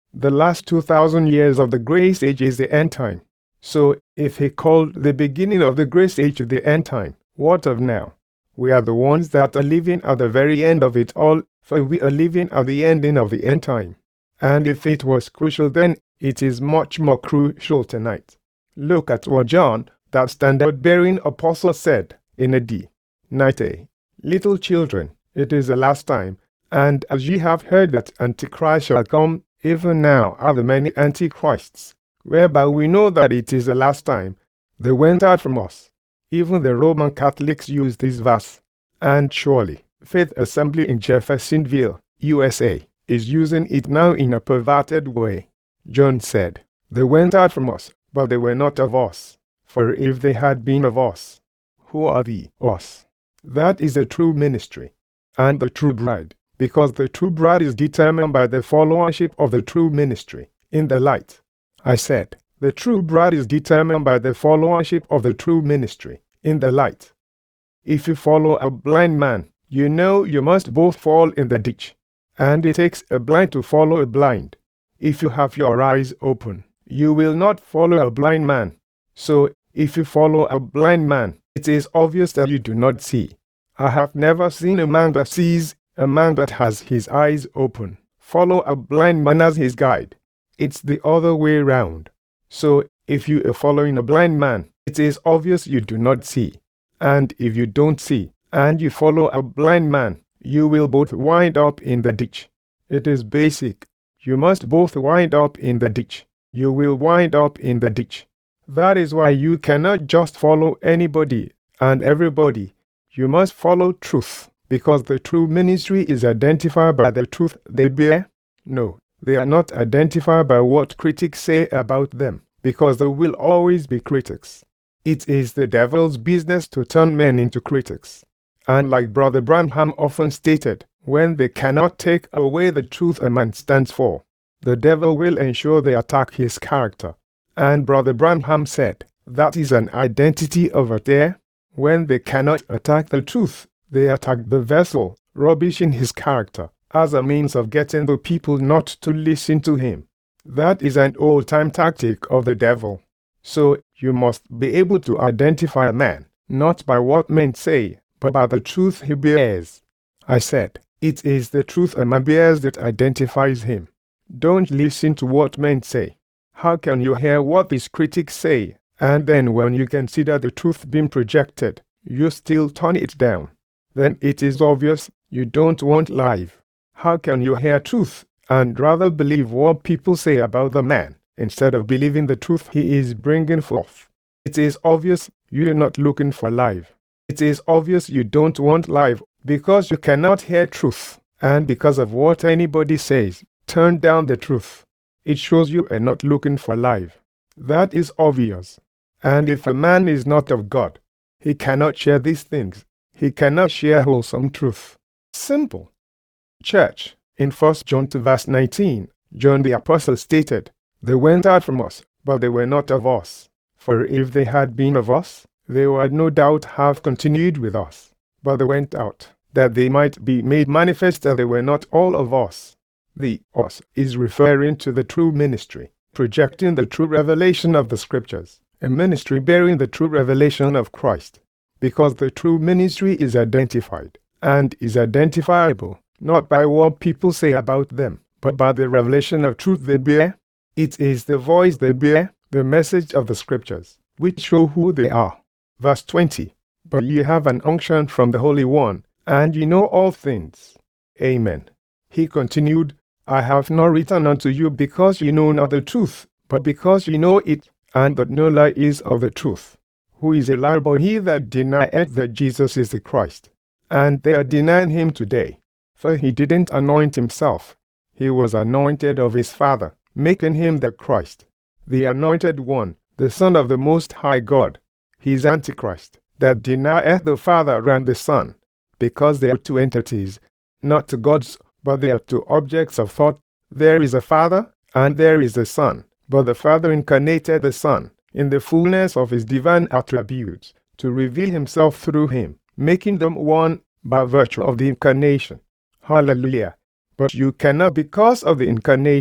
The last two thousand years of the grace age is the end time. So, if he called the beginning of the grace age the end time, what of now? We are the ones that are living at the very end of it all, for we are living at the ending of the end time. And if it was crucial then, it is much more crucial tonight. Look at what John, that standard-bearing apostle, said in A D ninety. Little children, it is the last time, and as ye have heard that Antichrist shall come, even now are the many antichrists, whereby we know that it is the last time. They went out from us. Even the Roman Catholics use this verse, and surely Faith Assembly in Jeffersonville, U S A, is using it now in a perverted way. John said, they went out from us, but they were not of us. For if they had been of us, who are the us? That is the true ministry, and the true bride, because the true bride is determined by the followership of the true ministry, in the light. I said, the true bride is determined by the followership of the true ministry, in the light. If you follow a blind man, you know you must both fall in the ditch. And it takes a blind to follow a blind. If you have your eyes open, you will not follow a blind man. So, if you follow a blind man, it is obvious that you do not see. I have never seen a man that sees, a man that has his eyes open, follow a blind man as his guide. It's the other way round. So, if you are following a blind man, it is obvious you do not see. And if you don't see, and you follow a blind man, you will both wind up in the ditch. It is basic. You must both wind up in the ditch. You will wind up in the ditch. That is why you cannot just follow anybody and everybody. You must follow truth, because the true ministry is identified by the truth they bear. No, they are not identified by what critics say about them, because there will always be critics. It is the devil's business to turn men into critics. And like Brother Branham often stated, when they cannot take away the truth a man stands for, the devil will ensure they attack his character. And Brother Branham said, that is an identity over there. When they cannot attack the truth, they attack the vessel, rubbishing his character, as a means of getting the people not to listen to him. That is an old-time tactic of the devil. So, you must be able to identify a man, not by what men say, but by the truth he bears. I said, it is the truth a man bears that identifies him. Don't listen to what men say. How can you hear what these critics say, and then when you consider the truth being projected, you still turn it down? Then it is obvious you don't want life. How can you hear truth and rather believe what people say about the man, instead of believing the truth he is bringing forth? It is obvious you are not looking for life. It is obvious you don't want life because you cannot hear truth, and because of what anybody says, turn down the truth. It shows you are not looking for life. That is obvious. And if a man is not of God, he cannot share these things. He cannot share wholesome truth. Simple. Church, in First John two verse nineteen, John the Apostle stated, they went out from us, but they were not of us. For if they had been of us, they would no doubt have continued with us. But they went out, that they might be made manifest that they were not all of us. The us is referring to the true ministry, projecting the true revelation of the Scriptures, a ministry bearing the true revelation of Christ. Because the true ministry is identified, and is identifiable, not by what people say about them, but by the revelation of truth they bear. It is the voice they bear, the message of the Scriptures, which show who they are. Verse twenty, but ye have an unction from the Holy One, and ye know all things. Amen. He continued, I have not written unto you because ye know not the truth, but because ye know it, and that no lie is of the truth. Who is a liar but he that denieth that Jesus is the Christ? And they are denying him today. For he didn't anoint himself. He was anointed of his Father, making him the Christ, the anointed one, the Son of the Most High God. He is Antichrist, that denieth the Father and the Son, because they are two entities, not to gods, but they are two objects of thought. There is a Father, and there is a Son, but the Father incarnated the Son, in the fullness of his divine attributes, to reveal himself through him, making them one by virtue of the incarnation. Hallelujah. But you cannot, because of the incarnation,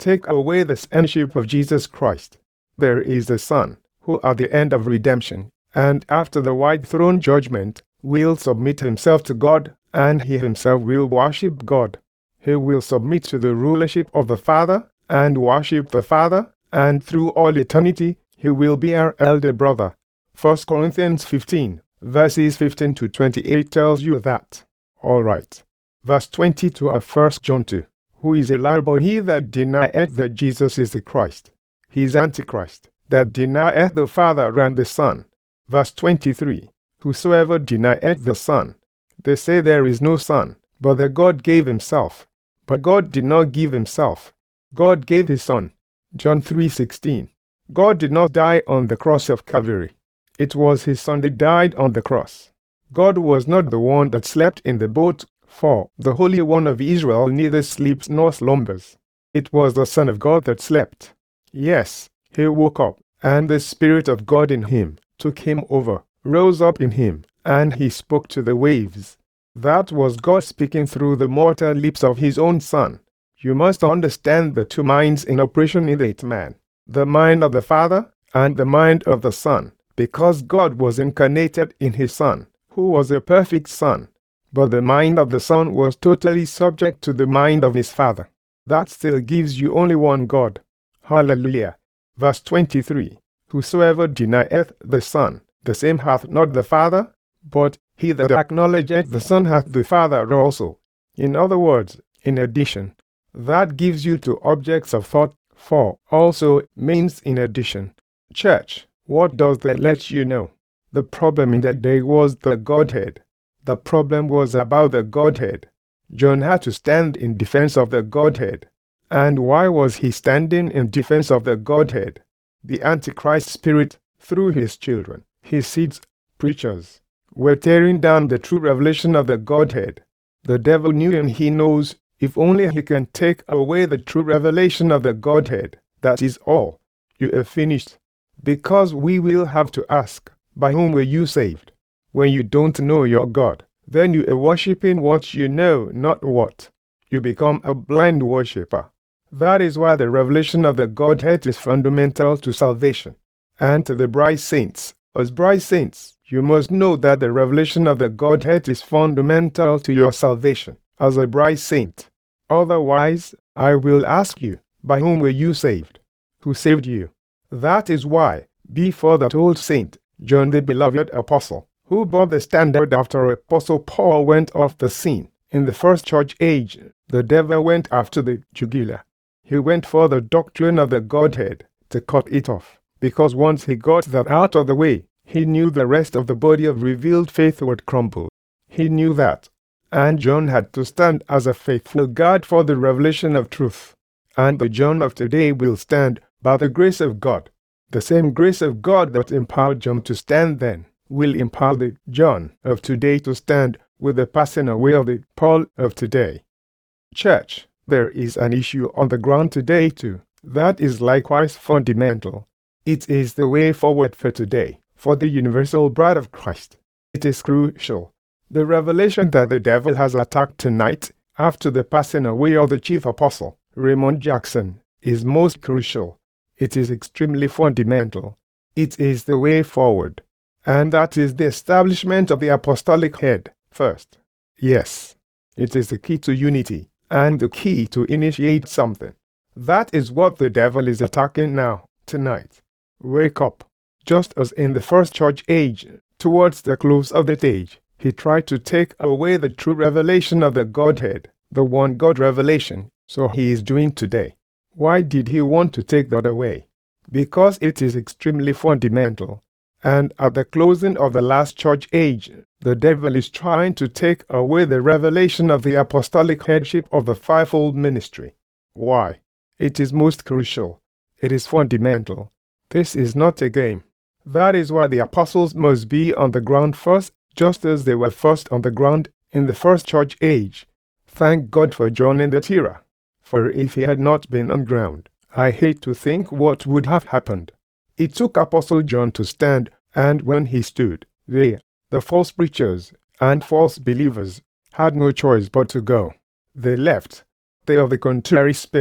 take away the sonship of Jesus Christ. There is the Son, who at the end of redemption, and after the white throne judgment, will submit himself to God, and he himself will worship God. He will submit to the rulership of the Father, and worship the Father, and through all eternity, he will be our elder brother. First Corinthians fifteen, verses fifteen to twenty-eight tells you that. All right. Verse twenty-two of First John two. Who is a liar but he that denieth that Jesus is the Christ? He is Antichrist, that denieth the Father and the Son. Verse twenty-three. Whosoever denieth the Son, they say there is no Son, but that God gave himself. But God did not give himself. God gave his Son. John three sixteen. God did not die on the cross of Calvary. It was his Son that died on the cross. God was not the one that slept in the boat, for the Holy One of Israel neither sleeps nor slumbers. It was the Son of God that slept. Yes, he woke up, and the Spirit of God in him took him over, rose up in him, and he spoke to the waves. That was God speaking through the mortal lips of his own Son. You must understand the two minds in operation in that man, the mind of the Father and the mind of the Son, because God was incarnated in his Son, who was a perfect Son. But the mind of the Son was totally subject to the mind of his Father. That still gives you only one God. Hallelujah. Verse twenty-three. Whosoever denieth the Son, the same hath not the Father, but he that acknowledgeth the Son hath the Father also. In other words, in addition. That gives you two objects of thought, for also means in addition. Church, what does that let you know? The problem in that day was the Godhead. The problem was about the Godhead. John had to stand in defense of the Godhead. And why was he standing in defense of the Godhead? The Antichrist spirit, through his children, his seeds, preachers, were tearing down the true revelation of the Godhead. The devil knew and he knows, if only he can take away the true revelation of the Godhead, that is all. You are finished. Because we will have to ask, by whom were you saved? When you don't know your God, then you are worshipping what you know, not what. You become a blind worshipper. That is why the revelation of the Godhead is fundamental to salvation. And to the bride saints, as bride saints, you must know that the revelation of the Godhead is fundamental to your salvation as a bride saint. Otherwise, I will ask you, by whom were you saved? Who saved you? That is why, before that old saint, John the beloved apostle, who bore the standard after Apostle Paul went off the scene, in the first church age, the devil went after the jugular. He went for the doctrine of the Godhead, to cut it off, because once he got that out of the way, he knew the rest of the body of revealed faith would crumble. He knew that. And John had to stand as a faithful guard for the revelation of truth. And the John of today will stand by the grace of God. The same grace of God that empowered John to stand then will empower the John of today to stand with the passing away of the Paul of today. Church, there is an issue on the ground today too. That is likewise fundamental. It is the way forward for today, for the universal bride of Christ. It is crucial. The revelation that the devil has attacked tonight, after the passing away of the chief apostle, Raymond Jackson, is most crucial. It is extremely fundamental. It is the way forward. And that is the establishment of the apostolic head first. Yes, it is the key to unity, and the key to initiate something. That is what the devil is attacking now, tonight. Wake up. Just as in the first church age, towards the close of that age, he tried to take away the true revelation of the Godhead, the one God revelation, so he is doing today. Why did he want to take that away? Because it is extremely fundamental. And at the closing of the last church age, the devil is trying to take away the revelation of the apostolic headship of the fivefold ministry. Why? It is most crucial. It is fundamental. This is not a game. That is why the apostles must be on the ground first, just as they were first on the ground in the first church age. Thank God for John in that era. For if he had not been on ground, I hate to think what would have happened. It took Apostle John to stand, and when he stood, they, the false preachers and false believers, had no choice but to go. They left. They of the contrary spirit.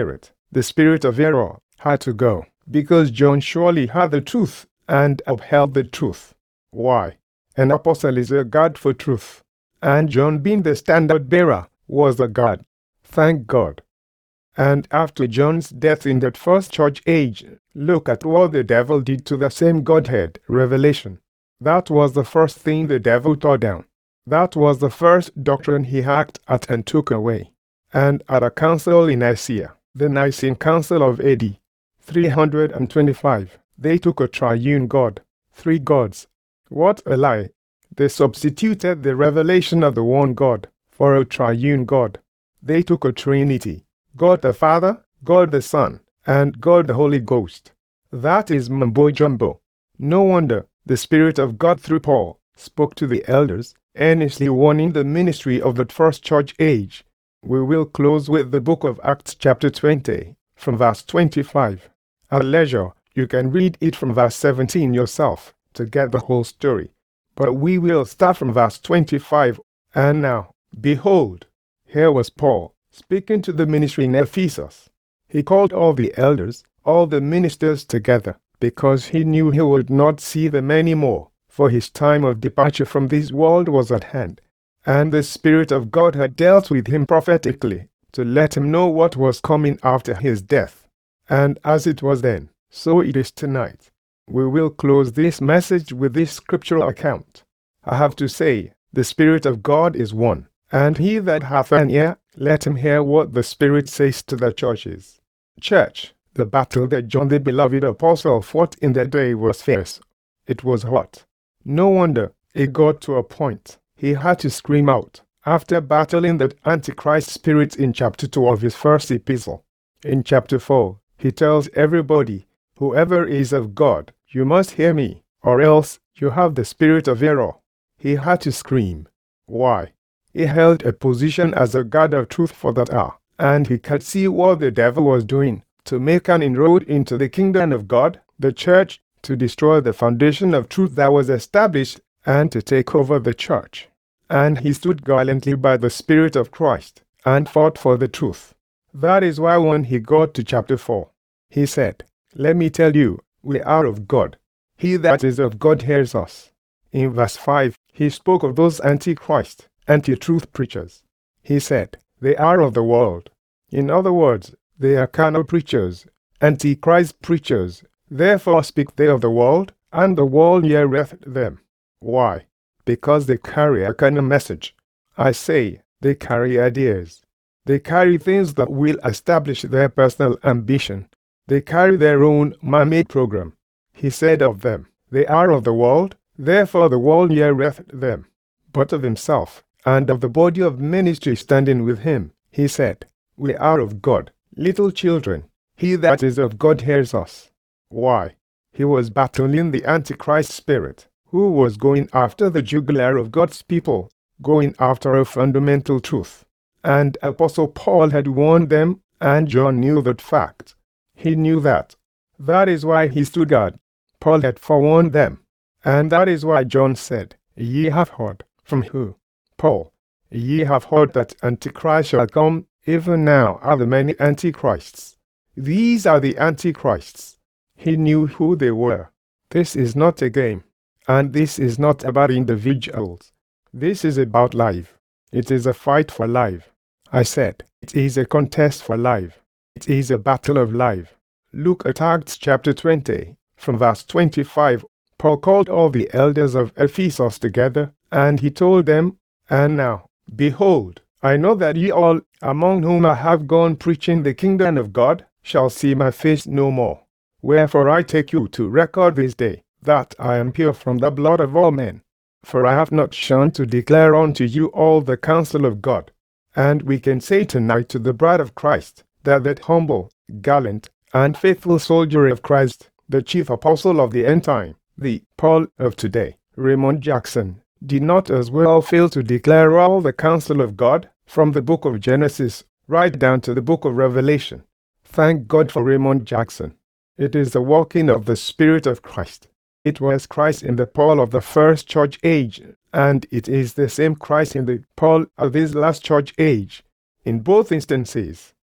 The spirit of error had to go, because John surely had the truth and upheld the truth. Why? An apostle is a guard for truth, and John, being the standard bearer, was the guard. Thank God. And after John's death in that first church age, look at what the devil did to the same Godhead revelation. That was the first thing the devil tore down. That was the first doctrine he hacked at and took away. And at a council in Nicaea, the Nicene Council of A D three twenty-five, they took a triune God, three gods. What a lie! They substituted the revelation of the one God for a triune God. They took a Trinity, God the Father, God the Son, and God the Holy Ghost. That is mumbo-jumbo. No wonder the Spirit of God through Paul spoke to the elders, earnestly warning the ministry of that first church age. We will close with the book of Acts chapter twenty, from verse twenty-five. At leisure, you can read it from verse seventeen yourself to get the whole story. But we will start from verse twenty-five. And now, behold, here was Paul, speaking to the ministry in Ephesus. He called all the elders, all the ministers together, because he knew he would not see them any more, for his time of departure from this world was at hand. And the Spirit of God had dealt with him prophetically, to let him know what was coming after his death. And as it was then, so it is tonight. We will close this message with this scriptural account. I have to say, the Spirit of God is one, and he that hath an ear, let him hear what the Spirit says to the churches. Church, the battle that John the beloved apostle fought in that day was fierce. It was hot. No wonder it got to a point he had to scream out, after battling that Antichrist spirit in chapter two of his first epistle. In chapter four, he tells everybody, whoever is of God, you must hear me, or else you have the spirit of error. He had to scream. Why? He held a position as a guard of truth for that hour, and he could see what the devil was doing to make an inroad into the kingdom of God, the church, to destroy the foundation of truth that was established, and to take over the church. And he stood gallantly by the Spirit of Christ, and fought for the truth. That is why when he got to chapter four, he said, let me tell you, we are of God. He that is of God hears us. In verse five, he spoke of those antichrist, anti-truth preachers. He said, they are of the world. In other words, they are carnal preachers, antichrist preachers. Therefore speak they of the world, and the world heareth them. Why? Because they carry a carnal message. I say, they carry ideas. They carry things that will establish their personal ambition. They carry their own man-made program. He said of them, they are of the world, therefore the world heareth them. But of himself, and of the body of ministry standing with him, he said, we are of God, little children. He that is of God hears us. Why? He was battling the Antichrist spirit, who was going after the jugular of God's people, going after a fundamental truth. And Apostle Paul had warned them, and John knew that fact. He knew that. That is why he stood guard. Paul had forewarned them. And that is why John said, ye have heard. From who? Paul. Ye have heard that Antichrist shall come, even now are the many Antichrists. These are the Antichrists. He knew who they were. This is not a game. And this is not about individuals. This is about life. It is a fight for life. I said, it is a contest for life. It is a battle of life. Look at Acts chapter twenty, from verse twenty-five. Paul called all the elders of Ephesus together, and he told them, and now, behold, I know that ye all, among whom I have gone preaching the kingdom of God, shall see my face no more. Wherefore I take you to record this day, that I am pure from the blood of all men. For I have not shunned to declare unto you all the counsel of God. And we can say tonight to the bride of Christ, that that humble, gallant, and faithful soldier of Christ, the chief apostle of the end time, the Paul of today, Raymond Jackson, did not as well fail to declare all the counsel of God, from the book of Genesis right down to the book of Revelation. Thank God for Raymond Jackson. It is the working of the Spirit of Christ. It was Christ in the Paul of the first church age, and it is the same Christ in the Paul of this last church age. In both instances,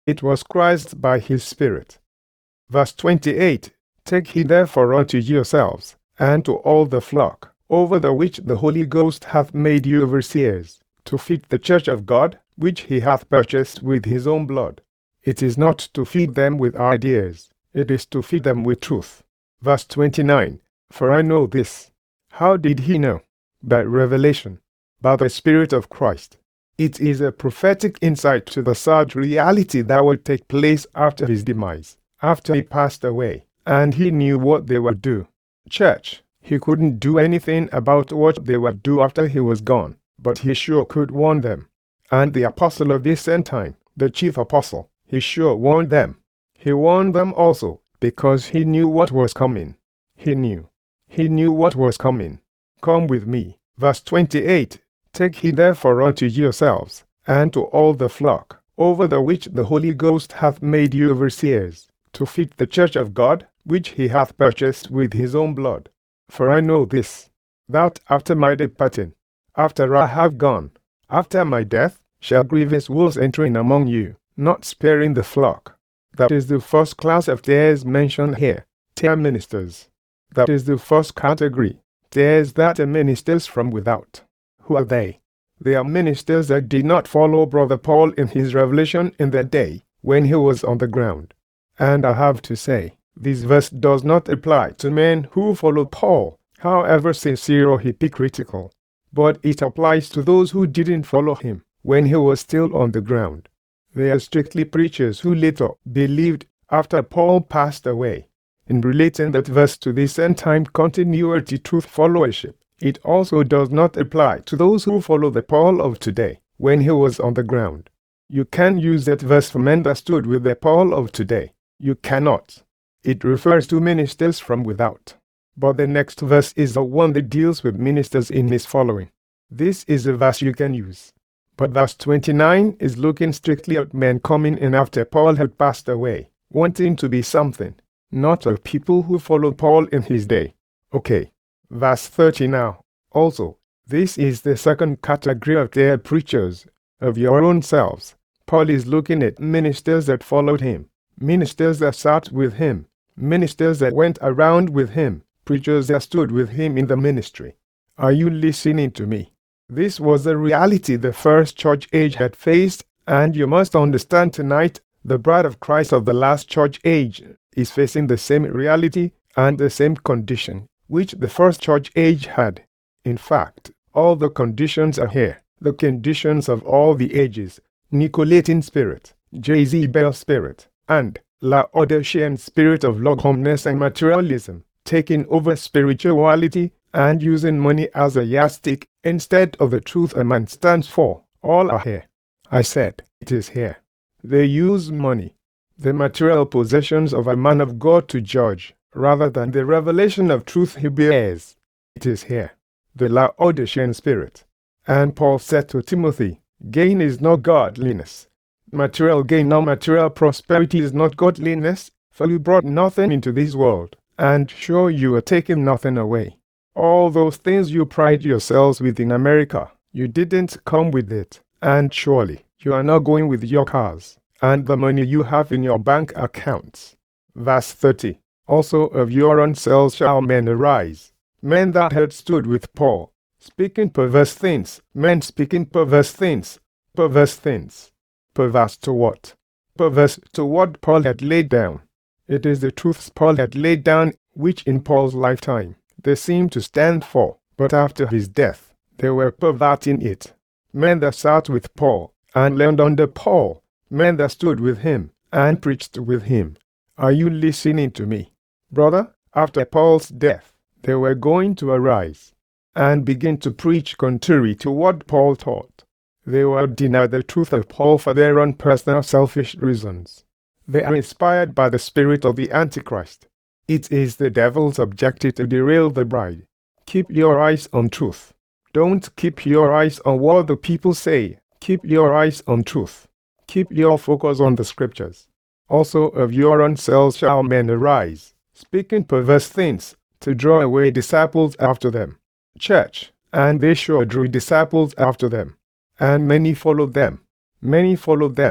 It was Christ by his Spirit. Verse twenty-eight, Take heed therefore unto yourselves, and to all the flock, over the which the Holy Ghost hath made you overseers, to feed the church of God, which he hath purchased with his own blood. It is not to feed them with ideas, it is to feed them with truth. Verse twenty-nine, For I know this. How did he know? By revelation, by the Spirit of Christ. It is a prophetic insight to the sad reality that would take place after his demise, after he passed away, and he knew what they would do. Church, he couldn't do anything about what they would do after he was gone, but he sure could warn them. And the apostle of this end time, the chief apostle, he sure warned them. He warned them also, because he knew what was coming. He knew. He knew what was coming. Come with me. Verse twenty-eight, Take heed therefore unto yourselves, and to all the flock, over the which the Holy Ghost hath made you overseers, to feed the church of God, which he hath purchased with his own blood. For I know this, that after my departing, after I have gone, after my death, shall grievous wolves enter in among you, not sparing the flock. That is the first class of tares mentioned here, tare ministers. That is the first category, tares that are ministers from without. Who are they? They are ministers that did not follow Brother Paul in his revelation in that day, when he was on the ground. And I have to say, this verse does not apply to men who follow Paul, however sincere or hypocritical, but it applies to those who didn't follow him when he was still on the ground. They are strictly preachers who later believed after Paul passed away. In relating that verse to this end-time continuity truth followership, it also does not apply to those who follow the Paul of today when he was on the ground. You can use that verse for men that stood with the Paul of today. You cannot. It refers to ministers from without. But the next verse is the one that deals with ministers in his following. This is a verse you can use. But verse twenty-nine is looking strictly at men coming in after Paul had passed away, wanting to be something, not of people who followed Paul in his day. Okay, verse thirty now. Also, this is the second category of their preachers, of your own selves. Paul is looking at ministers that followed him, ministers that sat with him, ministers that went around with him, preachers that stood with him in the ministry. Are you listening to me? This was the reality the first church age had faced, and you must understand tonight, the bride of Christ of the last church age is facing the same reality and the same condition which the first church age had. In fact, all the conditions are here, the conditions of all the ages: Nicolaitan spirit, Jezebel spirit, and Laodicean spirit of lukewarmness and materialism, taking over spirituality and using money as a yardstick instead of the truth a man stands for. All are here. I said, it is here. They use money, the material possessions of a man of God, to judge, rather than the revelation of truth he bears. It is here. The Laodicean spirit. And Paul said to Timothy, gain is not godliness. Material gain or material prosperity is not godliness, for you brought nothing into this world, and sure you are taking nothing away. All those things you pride yourselves with in America, you didn't come with it, and surely you are not going with your cars, and the money you have in your bank accounts. Verse thirty. Also of your own selves shall men arise, men that had stood with Paul, speaking perverse things, men speaking perverse things, perverse things. Perverse to what? Perverse to what Paul had laid down. It is the truths Paul had laid down which in Paul's lifetime they seemed to stand for, but after his death they were perverting it. Men that sat with Paul and learned under Paul, men that stood with him and preached with him. Are you listening to me? Brother, after Paul's death, they were going to arise and begin to preach contrary to what Paul taught. They will deny the truth of Paul for their own personal selfish reasons. They are inspired by the spirit of the Antichrist. It is the devil's objective to derail the bride. Keep your eyes on truth. Don't keep your eyes on what the people say. Keep your eyes on truth. Keep your focus on the scriptures. Also of your own selves shall men arise, speaking perverse things, to draw away disciples after them. Church, and they sure drew disciples after them. And many followed them. Many followed them.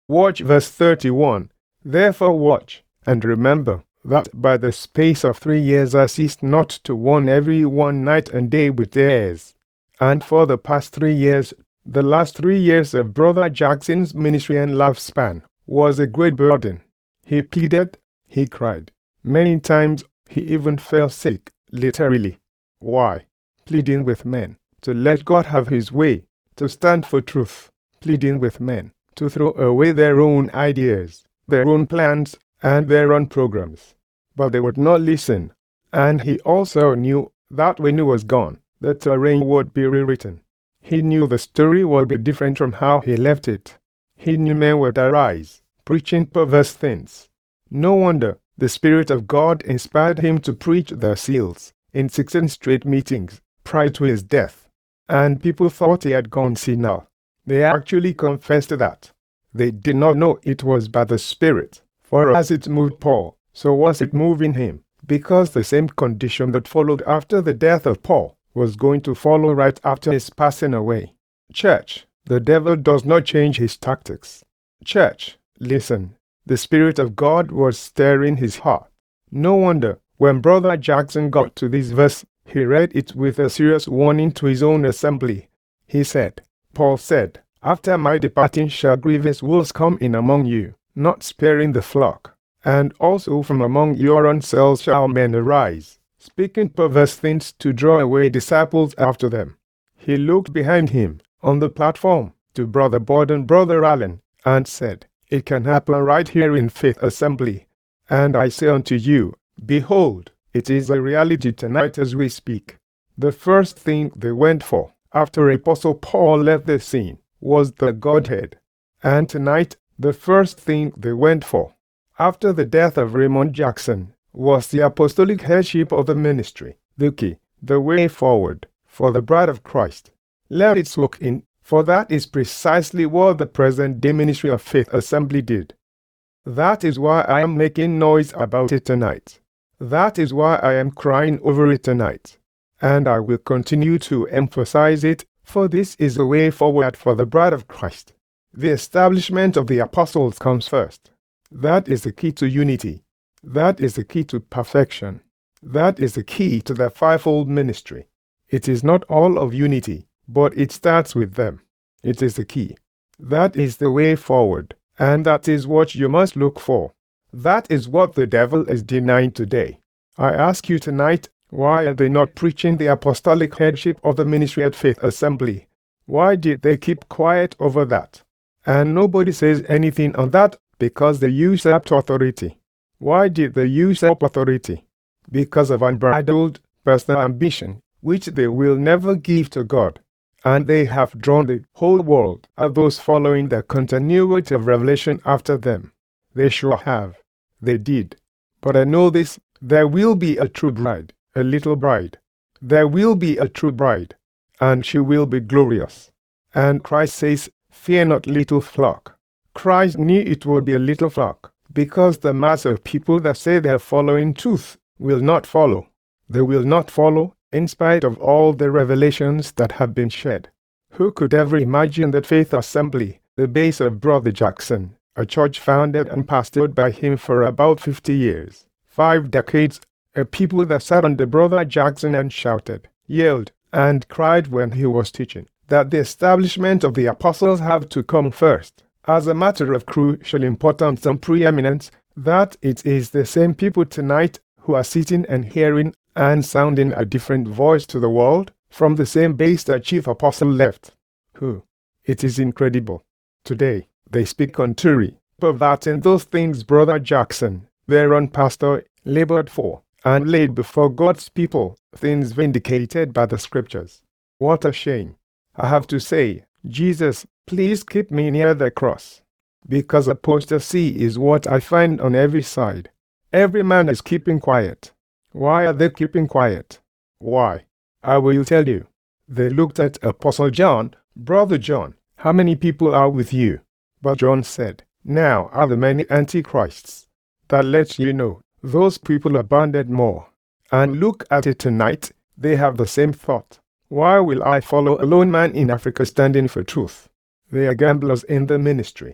Watch verse thirty-one. Therefore watch, and remember, that by the space of three years I ceased not to warn every one night and day with tears. And for the past three years, the last three years of Brother Jackson's ministry and lifespan, was a great burden. He pleaded, he cried. Many times, he even fell sick, literally. Why? Pleading with men, to let God have his way, to stand for truth, pleading with men, to throw away their own ideas, their own plans, and their own programs. But they would not listen, and he also knew that when he was gone, the terrain would be rewritten. He knew the story would be different from how he left it. He knew men would arise, preaching perverse things. No wonder the Spirit of God inspired him to preach the seals in sixteen straight meetings prior to his death. And people thought he had gone senile. They actually confessed that. They did not know it was by the Spirit, for as it moved Paul, so was it moving him, because the same condition that followed after the death of Paul was going to follow right after his passing away. Church, the devil does not change his tactics. Church, listen, the Spirit of God was stirring his heart. No wonder, when Brother Jackson got to this verse, he read it with a serious warning to his own assembly. He said, Paul said, after my departing shall grievous wolves come in among you, not sparing the flock. And also from among your own selves shall men arise, speaking perverse things to draw away disciples after them. He looked behind him, on the platform, to Brother Bod and Brother Allen, and said, it can happen right here in Faith Assembly. And I say unto you, behold, it is a reality tonight as we speak. The first thing they went for, after Apostle Paul left the scene, was the Godhead. And tonight, the first thing they went for, after the death of Raymond Jackson, was the apostolic headship of the ministry, the key, the way forward, for the bride of Christ. Let it soak in, for that is precisely what the present-day ministry of Faith Assembly did. That is why I am making noise about it tonight. That is why I am crying over it tonight. And I will continue to emphasize it, for this is the way forward for the bride of Christ. The establishment of the apostles comes first. That is the key to unity. That is the key to perfection. That is the key to the fivefold ministry. It is not all of unity, but it starts with them. It is the key. That is the way forward, and that is what you must look for. That is what the devil is denying today. I ask you tonight, why are they not preaching the apostolic headship of the ministry at Faith Assembly? Why did they keep quiet over that? And nobody says anything on that because they usurped authority. Why did they usurp authority? Because of unbridled personal ambition, which they will never give to God. And they have drawn the whole world of those following the continuity of revelation after them. They sure have. They did. But I know this, there will be a true bride, a little bride. There will be a true bride, and she will be glorious. And Christ says, fear not, little flock. Christ knew it would be a little flock, because the mass of people that say they are following truth will not follow. They will not follow, in spite of all the revelations that have been shared. Who could ever imagine that Faith Assembly, the base of Brother Jackson, a church founded and pastored by him for about fifty years, five decades, a people that sat under Brother Jackson and shouted, yelled, and cried when he was teaching, that the establishment of the apostles have to come first, as a matter of crucial importance and preeminence, that it is the same people tonight who are sitting and hearing and sounding a different voice to the world from the same base that Chief Apostle left. Who? It is incredible. Today, they speak contrary, perverting those things Brother Jackson, their own pastor, labored for, and laid before God's people, things vindicated by the Scriptures. What a shame. I have to say, Jesus, please keep me near the cross, because apostasy is what I find on every side. Every man is keeping quiet. Why are they keeping quiet? Why? I will tell you. They looked at Apostle John, Brother John, how many people are with you? But John said, now are the many antichrists. That lets you know, those people are banded more. And look at it tonight, they have the same thought. Why will I follow a lone man in Africa standing for truth? They are gamblers in the ministry.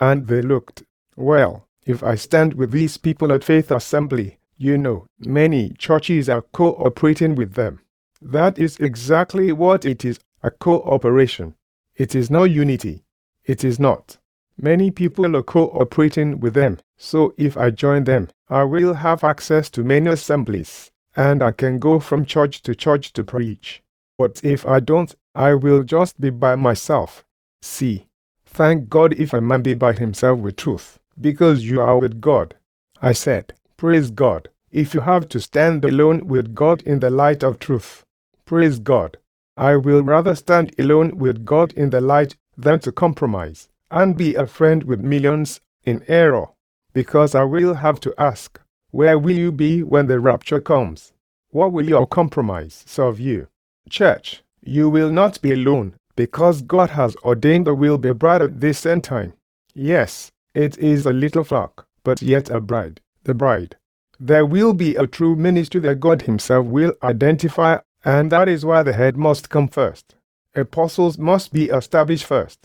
And they looked. Well, if I stand with these people at Faith Assembly, you know, many churches are cooperating with them. That is exactly what it is, a cooperation. It is not unity. It is not. Many people are cooperating with them, so if I join them, I will have access to many assemblies, and I can go from church to church to preach. But if I don't, I will just be by myself. See, thank God if a man be by himself with truth, because you are with God. I said, praise God, if you have to stand alone with God in the light of truth. Praise God. I will rather stand alone with God in the light than to compromise and be a friend with millions in error, because I will have to ask, where will you be when the rapture comes? What will your compromise serve you? Church, you will not be alone, because God has ordained there will be a bride at this end time. Yes, it is a little flock, but yet a bride, the bride. There will be a true ministry that God himself will identify, and that is why the head must come first. Apostles must be established first.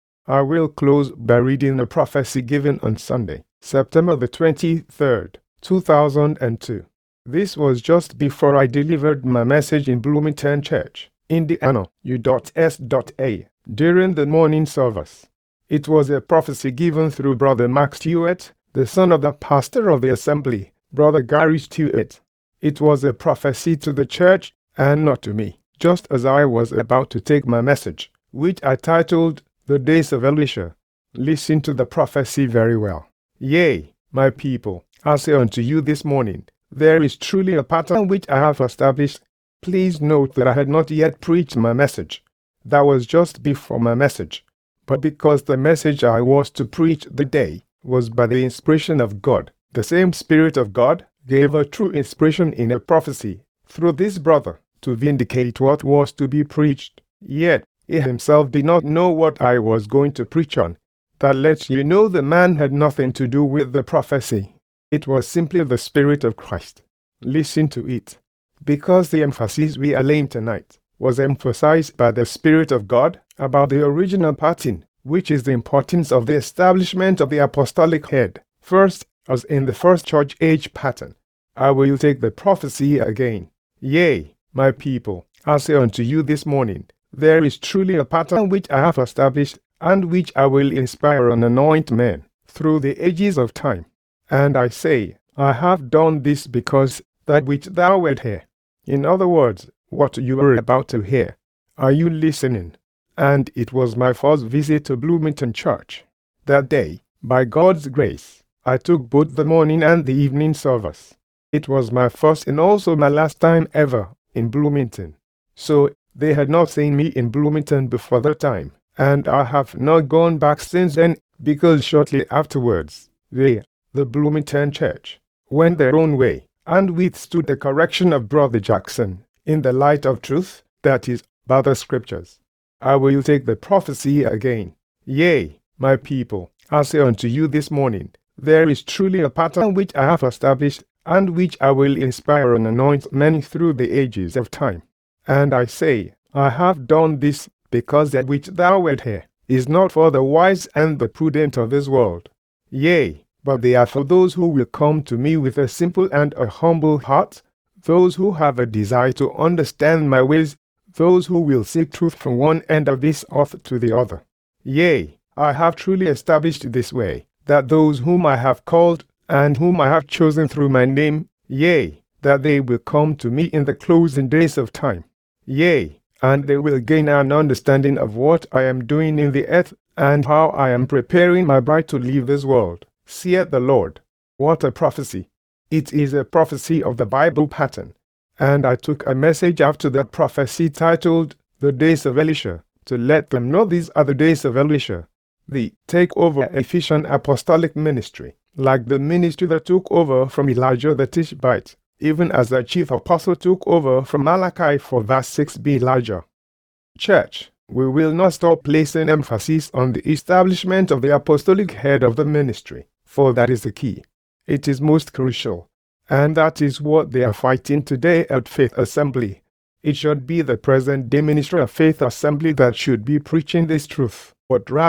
I will close by reading a prophecy given on Sunday, September the twenty-third, two thousand two. This was just before I delivered my message in Bloomington Church, Indiana, U S A, during the morning service. It was a prophecy given through Brother Max Stewart, the son of the pastor of the assembly, Brother Gary Stewart. It was a prophecy to the church and not to me, just as I was about to take my message, which I titled, The Days of Elisha. Listen to the prophecy very well. Yea, my people, I say unto you this morning, there is truly a pattern which I have established. Please note that I had not yet preached my message. That was just before my message. But because the message I was to preach the day was by the inspiration of God, the same Spirit of God gave a true inspiration in a prophecy through this brother to vindicate what was to be preached. Yet, he himself did not know what I was going to preach on. That lets you know the man had nothing to do with the prophecy. It was simply the Spirit of Christ. Listen to it. Because the emphasis we are laying tonight was emphasized by the Spirit of God about the original pattern, which is the importance of the establishment of the apostolic head, first as in the first church age pattern. I will take the prophecy again. Yea, my people, I say unto you this morning, there is truly a pattern which I have established, and which I will inspire and anoint men through the ages of time. And I say, I have done this because that which thou wilt hear. In other words, what you are about to hear. Are you listening? And it was my first visit to Bloomington Church. That day, by God's grace, I took both the morning and the evening service. It was my first and also my last time ever in Bloomington. So, they had not seen me in Bloomington before that time, and I have not gone back since then, because shortly afterwards, they, the Bloomington Church, went their own way and withstood the correction of Brother Jackson in the light of truth, that is, by the Scriptures. I will take the prophecy again. Yea, my people, I say unto you this morning, there is truly a pattern which I have established, and which I will inspire and anoint many through the ages of time. And I say, I have done this because that which thou wilt hear is not for the wise and the prudent of this world. Yea, but they are for those who will come to me with a simple and a humble heart, those who have a desire to understand my ways, those who will seek truth from one end of this earth to the other. Yea, I have truly established this way, that those whom I have called, and whom I have chosen through my name, yea, that they will come to me in the closing days of time. Yea, and they will gain an understanding of what I am doing in the earth, and how I am preparing my bride to leave this world, saith the Lord. What a prophecy! It is a prophecy of the Bible pattern. And I took a message after that prophecy titled, The Days of Elisha, to let them know these are the days of Elisha, the takeover Ephesian apostolic ministry, like the ministry that took over from Elijah the Tishbite, even as the chief apostle took over from Malachi for verse six b Elijah. Church, we will not stop placing emphasis on the establishment of the apostolic head of the ministry, for that is the key. It is most crucial, and that is what they are fighting today at Faith Assembly. It should be the present-day ministry of Faith Assembly that should be preaching this truth, but rather,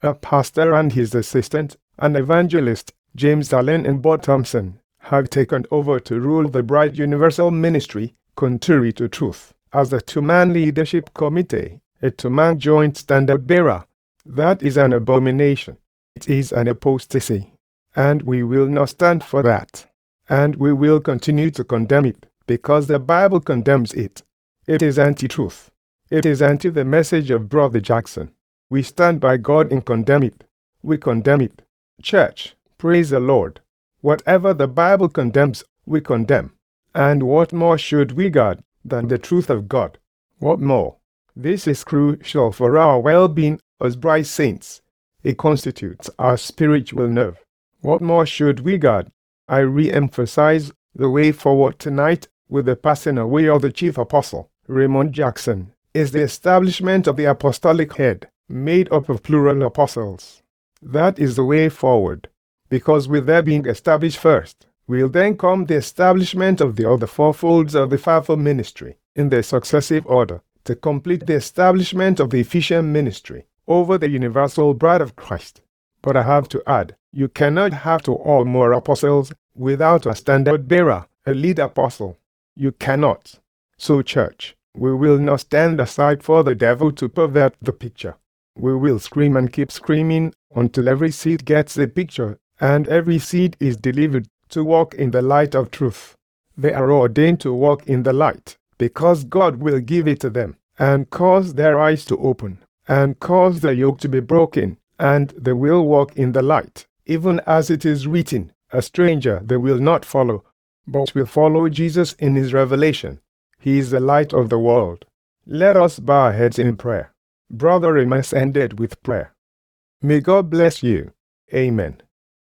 A pastor and his assistant, an evangelist, James Allen and Bob Thompson, have taken over to rule the Bright Universal Ministry, contrary to truth, as a two-man leadership committee, a two-man joint standard-bearer. That is an abomination. It is an apostasy. And we will not stand for that. And we will continue to condemn it, because the Bible condemns it. It is anti-truth. It is anti the message of Brother Jackson. We stand by God and condemn it. We condemn it. Church, praise the Lord. Whatever the Bible condemns, we condemn. And what more should we guard than the truth of God? What more? This is crucial for our well-being as bright saints. It constitutes our spiritual nerve. What more should we guard? I re-emphasize the way forward tonight with the passing away of the chief apostle, Raymond Jackson, is the establishment of the apostolic head, made up of plural apostles. That is the way forward, because with their being established first, will then come the establishment of the other four folds of the fivefold ministry, in their successive order, to complete the establishment of the Ephesian ministry over the universal bride of Christ. But I have to add, you cannot have two or more apostles without a standard bearer, a lead apostle. You cannot. So, church, we will not stand aside for the devil to pervert the picture. We will scream and keep screaming until every seed gets the picture and every seed is delivered to walk in the light of truth. They are ordained to walk in the light because God will give it to them and cause their eyes to open and cause the yoke to be broken, and they will walk in the light, even as it is written, a stranger they will not follow, but will follow Jesus in his revelation. He is the light of the world. Let us bow our heads in prayer. Brother Amos ended with prayer. May God bless you. Amen.